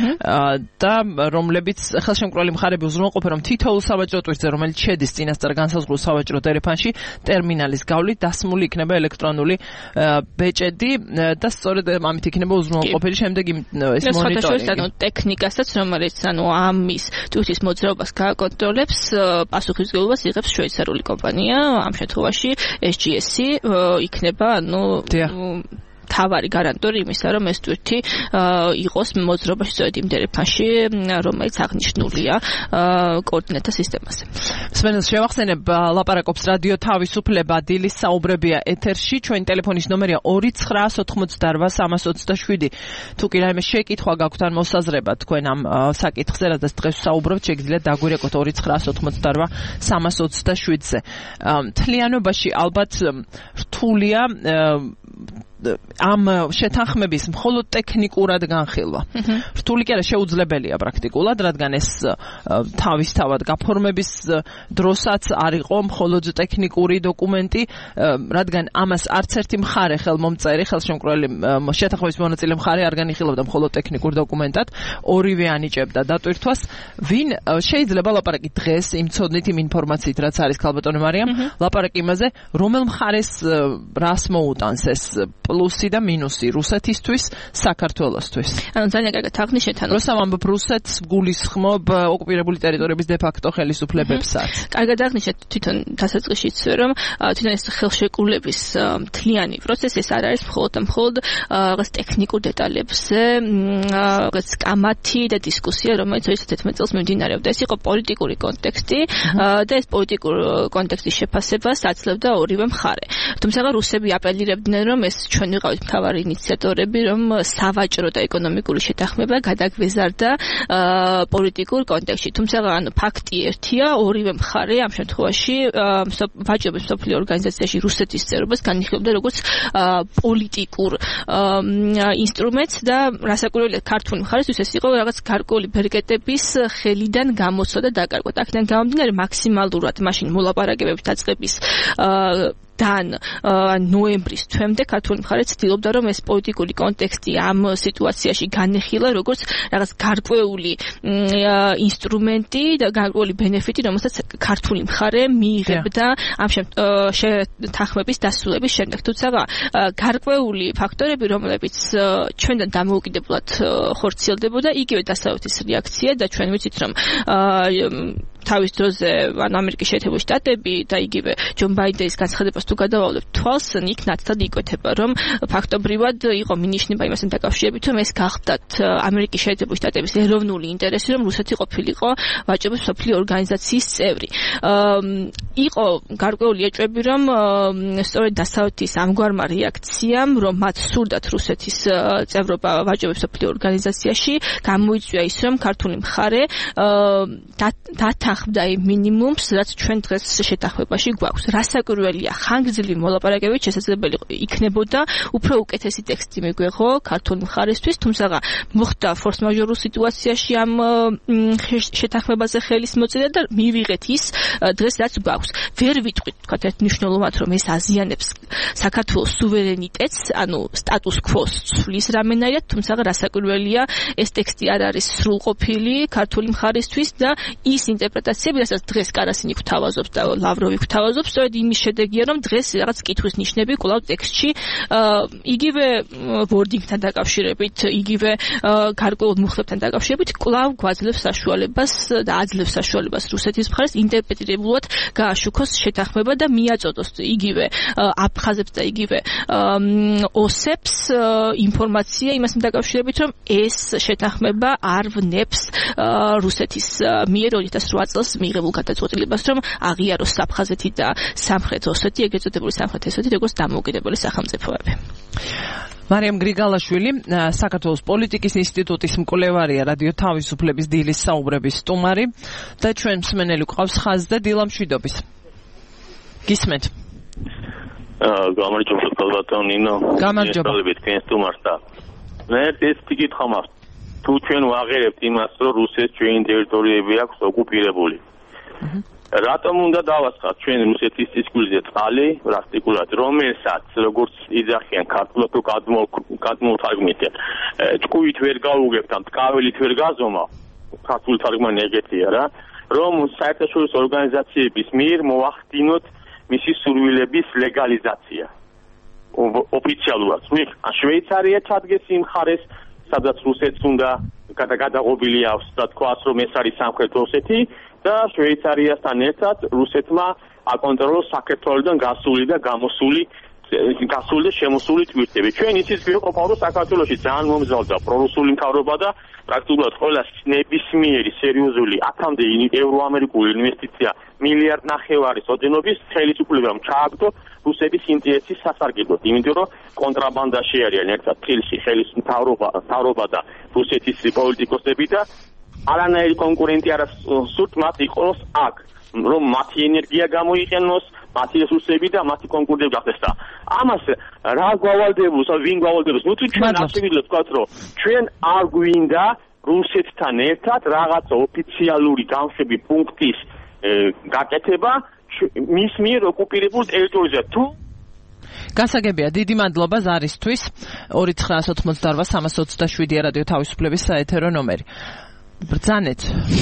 და რომლებიც ხელშემკრალი მხარეები უზრუნველყოფენ, რომ თითოეულ სავაჭრო ტვირთზე, რომელიც შედის წინასწარ განსაზღვრულ სავაჭრო დერეფანში, ტერმინალის გავლით დასმული იქნება ელექტრონული ბეჭედი და სწორედ ამით იქნება უზრუნველყოფილი შემდეგ ეს მონიტორინგი. ანუ ტექნიკასაც, რომელიც ანუ ამის ტვირთის მოძრაობას გააკონტროლებს, პასუხისმგებლობას იღებს შვეიცარიული კომპანია, ამ შემთხვევაში ეს ჯი ესი იქნება, ანუ თავარი გარანტორი იმისა, რომ ეს ტვირთი იყოს მოძრაობაში სწორედ იმ დერეფანში, რომელიც აღნიშნულია კოორდინატთა სისტემაზე. სმენელს შევახსენებ, ლაპარაკობს რადიო თავისუფლება, დილის საუბრებია ეთერში, ჩვენი ტელეფონის ნომერია ორი ცხრაას ოცდაოთხმოცდარბა სამას ოცდაშვიდი. თუ კი რაიმე შეკითხვა გაქვთ ან მოსაზრება თქვენ ამ საკითხზე, რადგან დღეს საუბრობთ, შეგიძლიათ დაგვირეკოთ ორი ცხრაას ოცდაოთხმოცდარბა სამას ოცდაშვიდზე. მთლიანობაში ალბათ რთულია ამ შეთანხმების მხოლოდ ტექნიკურად განხილვა. რთული კი არა, შეუძლებელია პრაქტიკულად, რადგან ეს თავისთავად გაფორმების დროსაც არ იყო მხოლოდ ტექნიკური დოკუმენტი, რადგან ამას არც ერთი მხარე ხელმომწერი, ხელშემკრელი შეთანხმების მონაწილე მხარე არ განიხილავდა მხოლოდ ტექნიკურ დოკუმენტად, ორივე ანიჭებდა დატვირთვას. ვინ შეიძლება ლაპარაკი დღეს იმ ცოდნით, იმ ინფორმაციით, რაც არის ქალბატონი მარიამ, ლაპარაკი იმაზე, რომელ მხარეს რას მოუტანს ეს პლუსი და მინუსი რუსეთისთვის, საქართველოსთვის. ანუ ძალიან კარგად აღნიშნეთ, ანუ როცა ვამბობ რუსეთს, გულისხმობ ოკუპირებული ტერიტორიების დე-ფაქტო ხელისუფლებებსაც. კარგად აღნიშნეთ თვითონ დასაწყისშიც, რომ თვითონ ეს ხელშეკრულების მთლიანი პროცესი ეს არ არის მხოლოდ და მხოლოდ რაღაც ტექნიკურ დეტალებზე, რაღაც კამათი და დისკუსია, რომელიც ორი ათი წელს მიმდინარეობდა. ეს იყო პოლიტიკური კონტექსტი და ეს პოლიტიკურ კონტექსტის შეფასებას აძლევდა ორივე მხარე. თუმცა რუსები აპელირებდნენ, რომ ეს ჩვენ ვიყავით მთავარი ინიციატორები, რომ სავაჭრო და ეკონომიკური შეთანხმება გადაგვეზარდა პოლიტიკურ კონტექსტში. თუმცა ანუ ფაქტი ერთია, ორივე მხარე ამ შემთხვევაში ვაჭრობის მსოფლიო ორგანიზაციაში რუსეთის წევრობას განიხილავდა როგორც პოლიტიკურ ინსტრუმენტს და რასაკვირველია ქართული მხარისთვის ეს იყო რაღაც გარკვეული ბერკეტების ხელიდან გამოცდა და დაკარგვა. აქედან გამომდინარე მაქსიმალურად მაშინ მოლაპარაკებების დაწყების დან ნოემბრის თვემდე ქართული მხარე ცდილობდა, რომ ეს პოლიტიკური კონტექსტი ამ სიტუაციაში განეხილა როგორც რაღაც გარკვეული ინსტრუმენტი და გარკვეული ბენეფიტი, რომელსაც ქართული მხარე მიიღებდა ამ შეთანხმების დასრულების შემდეგ. თუმცა გარკვეული ფაქტორები, რომლებიც ჩვენთან დამოუკიდებლად ხორციელდებოდა, იგივე დასავლეთის რეაქცია და ჩვენ ვიცით, რომ თავის დროზე ან ამერიკის შეერთებული შტატები და იგივე ჯონ ბაიდენის განცხადებას თუ გადავავლებ თვალს, იქ ნათლად იკვეთება, რომ ფაქტობრივად იყო მინიშნება იმასთან დაკავშირებით, რომ ეს გახდათ ამერიკის შეერთებული შტატების ეროვნული ინტერესი, რომ რუსეთი ყოფილიყო ვაჭრობის მსოფლიო ორგანიზაციის წევრი. იყო გარკვეული ეჭვები, რომ სწორედ დასავლეთის ამგვარმა რეაქციამ, რომ მათ სურდათ რუსეთის წევრობა ვაჭრობის მსოფლიო ორგანიზაციაში, გამოიწვია ის, რომ ქართული მხარე დათანხმდა იმ მინიმუმს, რაც ჩვენ დღეს შეთანხმებაში გვაქვს. რასაკვირველია, ხანგრძლივი მოლაპარაკებებით შესაძლებელი იქნებოდა უფრო უკეთესი ტექსტი მიგვეღო ქართული მხარისთვის, თუმცა მოხდა ფორს-მაჟორულ სიტუაციაში ამ შეთანხმებაზე ხელის მოწედა და მივიღეთ ის დღეს რაც გვაქვს. ვერ ვიტყვით თქვათ ერთ მნიშვნელოვნად, რომ ეს აზიანებს საქართველოს სუვერენიტეტს, ანუ სტატუს კვოს ცვლის რამენაირად, თუმცა რასაკვირველია, ეს ტექსტი არ არის სრულყოფილი ქართული მხარისთვის და ის ინტერპრეტაციები, რასაც დღეს კარასინი გვთავაზობს და ლავროვი გვთავაზობს, სწორედ იმის შედეგია, რომ დღეს რაღაც კითხვის ნიშნები კვლავ ტექსტში იგივე ვორდინგთან დაკავშირებით, იგივე გარკვეულ მუხლებთან დაკავშირებით კვლავ გვაძლევს საშუალებას და აძლევს საშუალებას რუსეთის მხარეს ინტერპრეტირებულად გააშუქოს შეთანხმება და მიაწოდოს იგივე აფხაზებს და იგივე ოსებს ინფორმაცია იმასთან დაკავშირებით, რომ ეს შეთანხმება არ ვნებს რუსეთის მიერ ორი ათი ოთხ წელს მიიღებულ გადაწყვეტილებას, რომ აღიაროს აფხაზეთი და სამხრეთ ოსეთი, ეგრეთ წოდებული სამხრეთ ოსეთი, როგორც დამოუკიდებელი სახელმწიფოები. მარიამ გრიგალაშვილი, საქართველოს პოლიტიკის ინსტიტუტის მკვლევარია, რადიო თავისუფლების დილის საუბრების სტუმარი და ჩვენ მსმენელი გვყავს ხაზზე დილა მშვიდობის. გისმენთ. გამარჯობა ქალბატონ ნინო. გამარჯობა. თქვენ სტუმარს და მე ეს კითხვა მაქვს. თუ ჩვენ ვაღერებთ იმას, რომ რუსეთს ჩვენი ტერიტორიები აქვს ოკუპირებული. რატომ უნდა დავასხათ ჩვენ რუსეთის სისხლზე წყალი, პრაქტიკულად, რომელსაც როგორც იძახიან ქართულად თუ გადმოვთარგმნით, ჭკუით ვერ გაუგებთ, ან ტკავილით ვერ გაზომა, ქართული თარგმანი ეგეთია რა, რომ საერთაშორისო ორგანიზაციების მიერ მოახდინოთ მისი სურვილების ლეგალიზაცია. ოფიციალურად. შვეიცარია ჩადგეს იმ მხარეს, სადაც რუსეთს უნდა გადაგადაღობილი აქვს და თქვას, რომ ეს არის სამხრეთ ოსეთი და შვეიცარიასთან ერთად რუსეთმა აკონტროლოს საქართველოსთან გასული და გამოსული გასული და შემოსული ტვირთები. ჩვენ იცით ვიყოფავ, რომ საქართველოში ძალიან მომზადდა პრორუსული მთავრობა და პრაქტიკულად ყველა ნებისმიერი სერიოზული ათამდე ევროამერიკული ინვესტიცია მილიარდ ნახევარის ოდენობის ხელისუფლებამ ჩააგდო რუსების ინტერესის სასარგებლოდ. იმიტომ რომ კონტრაბანდა შეარიან ერთად ფილში ხელისმთავრობა მთავრობა და რუსეთის პოლიტიკოსები და არანაირი კონკურენტი არ სურთ მათ იყოს აქ, რომ მათი ენერგია გამოიყენოს, მათი რესურსები და მათი კონკურენტები გახდეს და ამას რა გვავალდებულს, ვინ გვავალდებულს? ნუ თუ ჩვენ არ შევიძლია ვთქვათ, რომ ჩვენ არ გვინდა რუსეთთან ერთად რაღაცა ოფიციალური განხები პუნქტის გაკეთება მის მიერ ოკუპირებულ ტერიტორიაზე. თუ გასაგებია, დიდი მადლობა ზარისთვის. ორი ცხრაას ოცდაოთხ სამას ოცდაშვიდი რადიო თავისუფლების საეთერო ნომერი. ბრძანეთ.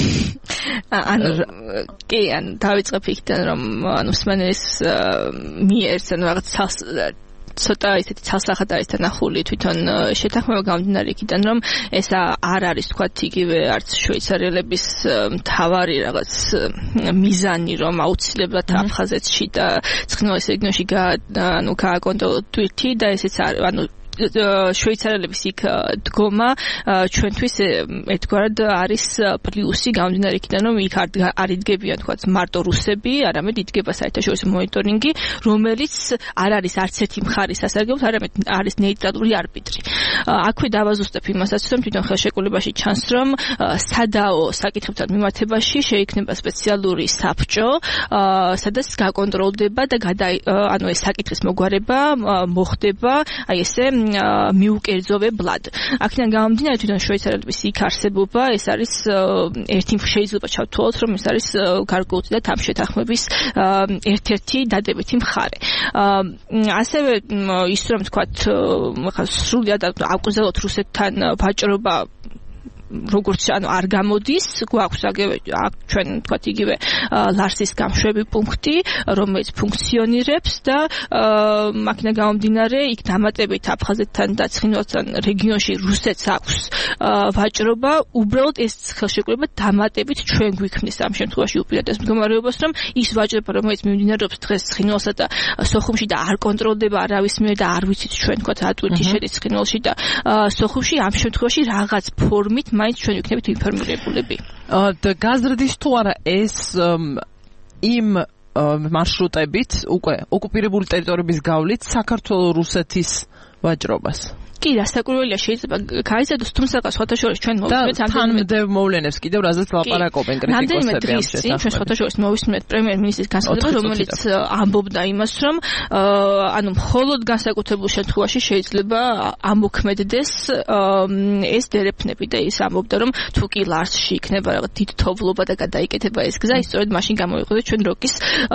ანუ კი, ანუ დავიწყებ იქიდან, რომ ანუ სმენელის მიერ ან რაღაც ცოტა ისეთი ცალსახად არის თანახული თვითონ შეთანხმება გამომდინარე იქიდან, რომ ეს არ არის თქვათ იგივე არც შვეიცარიელების მთავარი რაღაც მიზანი, რომ აუცილებლად აფხაზეთში და ცხინვალის რეგიონში ანუ გააკონტროლოთ თვითი და ესეც ანუ შვეიცარიელების იქ დგომა ჩვენთვის ერთგვარად არის პლუსი გამომდინარე იქიდან, რომ იქ არ იდგებიან თქვათ მარტო რუსები, არამედ იდგება საერთაშორისო მონიტორინგი, რომელიც არ არის არც ერთი მხარის სასარგებლოდ, არამედ არის ნეიტრალური არბიტრი. აქვე დავაზუსტებ იმასაც, რომ თვითონ ხელშეკრულებაში ჩანს, რომ სადაო საკითხებთან მიმართებაში შეიქმნება სპეციალური საბჭო, სადაც გაკონტროლდება და ანუ ეს საკითხის მოგვარება მოხდება, აი ესე მიუკერძოვებლად. აქედან გამომდინარე თვითონ შვეიცარიელების იქ არსებობა, ეს არის ერთი შეიძლება ჩავთვალოთ, რომ ეს არის გარკვეულწილად ამ შეთანხმების ერთ-ერთი დადებითი მხარე. ასევე ის რომ თქვათ, ხა სრულად აკვზელოთ რუსეთთან ვაჭრობა როგორც ანუ არ გამოდის, გვაქვს აგევე აქ ჩვენ თქვათ იგივე ლარსის გამშვები პუნქტი, რომელიც ფუნქციონირებს და აქედან გამომდინარე იქ დამატებით აფხაზეთთან და ცხინვალთან რეგიონში რუსეთს აქვს ვაჭრობა, უბრალოდ ეს ხელშეკრულება დამატებით ჩვენ გვიქმნის ამ შემთხვევაში უპირატეს მდგომარეობას, რომ ის ვაჭრობა, რომელიც მიმდინარეობს დღეს ცხინვალსა და სოხუმში და არ კონტროლდება არავის მიერ და არ ვიცით ჩვენ თქვათ ატვირთი შედის ცხინვალში და სოხუმში, ამ შემთხვევაში რაღაც ფორმით მაინც ჩვენ ვიქნებით ინფორმირებულები. და გაზრდის თუ არა ეს იმ მარშრუტებით უკვე ოკუპირებული ტერიტორიების გავლით საქართველოს რუსეთის ვაჭრობას? კი, რასაკვირველია შეიძლება გაიზარდოს, თუმცა სხვათა შორის ჩვენ მოვისმენთ ამდენ მოვლენებს კიდევ რაზეც ლაპარაკობენ კრიტიკოსები ამ შესახებ. ჩვენ სხვათა შორის მოვისმენთ პრემიერ-მინისტრის განცხადება, რომელიც ამბობდა იმას, რომ ანუ მხოლოდ განსაკუთრებულ შემთხვევაში შეიძლება ამოქმედდეს ეს დერეფნები და ის ამბობდა, რომ თუ კი ლარსში იქნება რაღაც დიდ თოვლობა და გადაიკეთება ეს გზა, ისწორედ მაშინ გამოვიყოდეთ ჩვენ როკის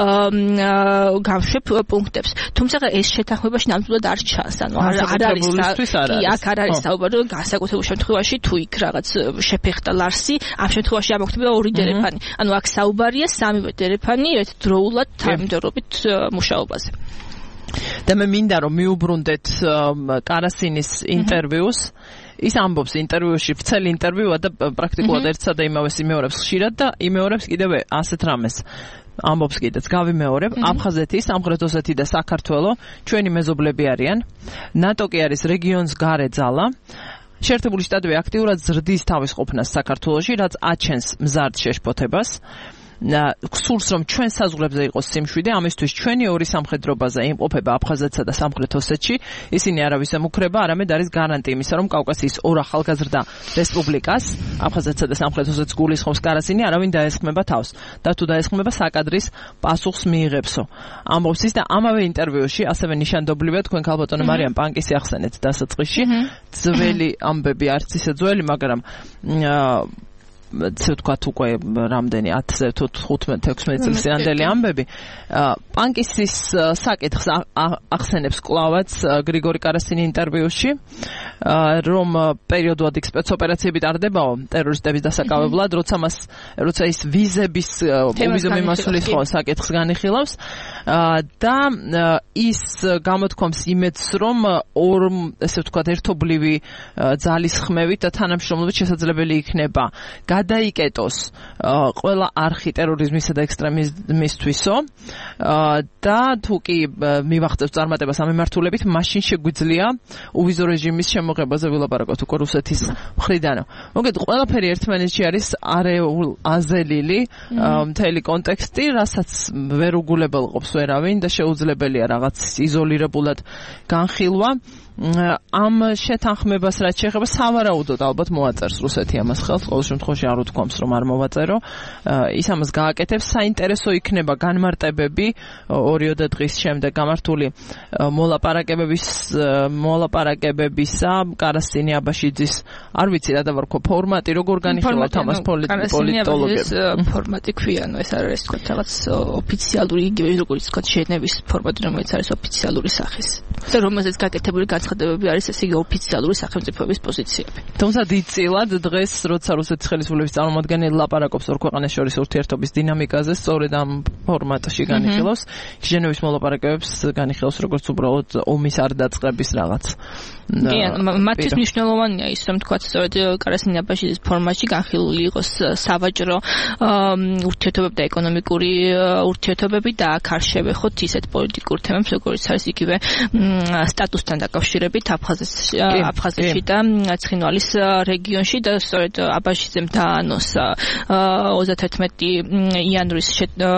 გამშვებ პუნქტებს. თუმცა ეს შეთანხმებაში ნამდვილად არ ჩანს, ანუ არ არის კი, აქ არ არის საუბარი, რომ განსაკუთრებულ შემთხვევაში თუ იქ რაღაც შეფეხდა ლარსი, ამ შემთხვევაში ამოხდება ორი დერეფანი. ანუ აქ საუბარია სამივე დერეფანი ერთდროულად თანამდებობით მუშაობაზე. და მე მინდა რომ მიუბრუნდეთ კარასინის ინტერვიუს. ის ამბობს ინტერვიუში, ვრცელი ინტერვიუა და პრაქტიკულად ერთსა და იმავეს იმეორებს ხშირად და იმეორებს კიდევ ასეთ რამეს. ამბობს კიდეც გავიმეორებ, აფხაზეთი, სამხრეთ ოსეთი და საქართველო ჩვენი მეზობლები არიან. ნატო კი არის რეგიონს გარე ძალა. შეერთებული შტატები აქტიურად ზრდის თავის ყოფნას საქართველოში, რაც აჩენს მზარდ შეშფოთებას. გსურს რომ ჩვენ საზღვრებზე იყოს სიმშვიდე, ამისთვის ჩვენი ორი სამხედრობაზე იმყოფება აფხაზეთსა და სამხრეთ ოსეთში. ისინი არავის ემუქრება, არამედ არის გარანტი იმისა, რომ კავკასიის ორ ახალგაზრდა რესპუბლიკას, აფხაზეთსა და სამხრეთ osets გულისხმობს კარასინი, არავინ დაესხმება თავს. და თუ დაესხმება, საკადრის პასუხს მიიღებსო. ამბობს ის და ამავე ინტერვიუში ასევე ნიშანდობლივია თქვენ ქალბატონო მარიამ პანკისი ახსენეთ დასაწყისში. ძველი ამბები, არც ისე ძველი, მაგრამ ცე ვთქვათ უკვე რამდენი ათზე თუ თხუთმეტ ექვსმეტ წლის წინანდელი ამბები. პანკისის საკითხს ახსენებს კლავაც გრიგორი კარასინი ინტერვიუში, რომ პერიოდულად იქ სპეცოპერაციები ტარდებაო ტერორისტების დასაკავებლად, როცა მას როცა ის ვიზების ვიზო მიმოსვლის ხო საკითხს განიხილავს და ის გამოთქვამს იმედს, რომ ორ ესე ვთქვათ ერთობლივი ძალის ხმევით და თანამშრომლობით შესაძლებელი იქნება გადაიკეტოს ყველა არხი ტერორიზმისა და ექსტრემიზმისთვისო და თუ კი მივახცევს წარმატებას ამ მიმართულებით, მაშინ შეგვიძლია უვიზო რეჟიმის შემოღებაზე ვილაპარაკოთ უკვე რუსეთის მხრიდანო. მოგეთ, ყველაფერი ერთმანეთში არის არეულ აზელილი მთელი კონტექსტი, რასაც ვერ უგულებელყოფს ვერავინ და შეუძლებელია რაღაც იზოლირებულად განხილვა. ამ შეთანხმებას რაც შეეხება სავარაუდოდ ალბათ მოაწერს რუსეთი ამას ხელს, ყოველ შემთხვევაში არ უთქვამს რომ არ მოვაწერო. ის ამას გააკეთებს, საინტერესო იქნება განმარტებები ორიოდე დღის შემდეგ გამართული მოლაპარაკებების მოლაპარაკებებისა კარასინი აბაშიძის არ ვიცი რა დავარქვა ფორმატი როგორ განიხილავთ ამას პოლიტოლოგებს ფორმატი ქვია, ეს არ არის თქო რაღაც ოფიციალური იგივე როგორც თქო შენების ფორმატი რომელიც არის ოფიციალური სახის. და რომელზეც გაკეთებული განცხადებები არის ესე იგი ოფიციალური სახელმწიფოების პოზიციები. თუმცა დიდწილად დღეს როცა რუსეთის ხელისუფლების წარმომადგენელი ლაპარაკობს ორ ქვეყანას შორის ურთიერთობის დინამიკაზე, სწორედ ამ ფორმატში განიხილავს, ჟენევის მოლაპარაკებებს განიხილავს როგორც უბრალოდ ომის არ დაწყების რაღაც. კი, მათთვის მნიშვნელოვანია ის, რომ თქვა სწორედ კარასინი აბაშიძის ფორმატში განხილული იყოს სავაჭრო ურთიერთობები და ეკონომიკური ურთიერთობები და აქ არ შევეხოთ ისეთ პოლიტიკურ თემებს, როგორც არის იგივე სტატუსთან დაკავშირებით აფხაზეთში და ცხინვალის რეგიონში და სწორედ აბაშიძემ დაანოს ოცდათერთმეტი იანვრის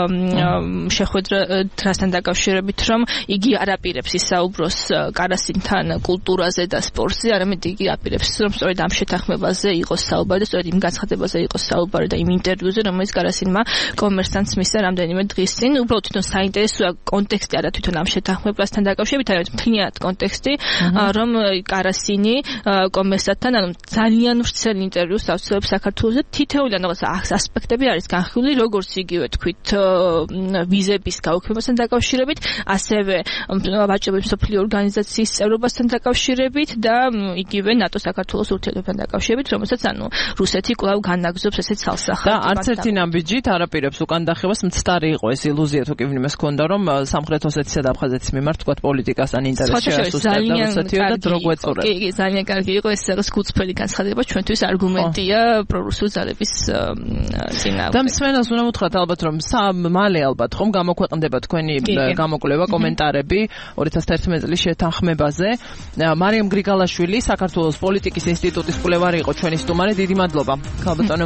შეხვედრა დრასთან დაკავშირებით, რომ იგი არ აპირებს ისაუბროს კარასინთან კულტურაზე და სპორტზე, არამედ იგი აპირებს, რომ სწორედ ამ შეთანხმებაზე იყოს საუბარი და სწორედ იმ განცხადებაზე იყოს საუბარი და იმ ინტერვიუზე, რომელიც კარასინმა კომერსანტს მისცა რამდენიმე დღის წინ. უბრალოდ თვითონ საინტერესოა კონტექსტი არა თვითონ ამ შეთანხმებასთან დაკავშირებით, არამედ მთლიანად კონტექსტი, რომ კარასინი კომერსანტთან ანუ ძალიან ვრცელ ინტერვიუს ავსწრებს საქართველოს თითოეული რაღაც ასპექტები არის განხილული, როგორც იგივე თქვით ვიზების გაუქმებასთან დაკავშირებით, ასევე ვაჭრობის მსოფლიო ორგანიზაციის წევრობასთან დაკავშირებით და იგივე ნატო საქართველოს ურთიერთობასთან დაკავშირებით, რომელსაც ანუ რუსეთი კვლავ განაგზობს ესეთ ცალსახად. და არც ერთი ნაბიჯით არ აპირებს უკან დახევას, მცდარი იყო ეს ილუზია თუ კი ვინმეს ქონდა, რომ სამხრეთ ოსეთისა და აფხაზეთის მიმართ თქვათ პოლიტიკასთან ინტერესში ასუსტებდა რუსეთიო და დრო გვეწურა. კი, კი, ძალიან კარგი იყო ეს რაღაც გულწრფელი განცხადება, ჩვენთვის არგუმენტია პრორუსული ძალების წინააღმდეგ. და მსმენელს უნდა ვუთხრათ ალბათ რომ მალე ალბათ ხომ გამოქვეყნდება თქვენი გამოკვლევა, კომენტარები ორი ათას თერთმეტი წლის შეთანხმებაზე. მარიამ გრიგალაშვილი, საქართველოს პოლიტიკის ინსტიტუტის კვლევარი იყო ჩვენი სტუმარი. დიდი მადლობა. ქალბატონო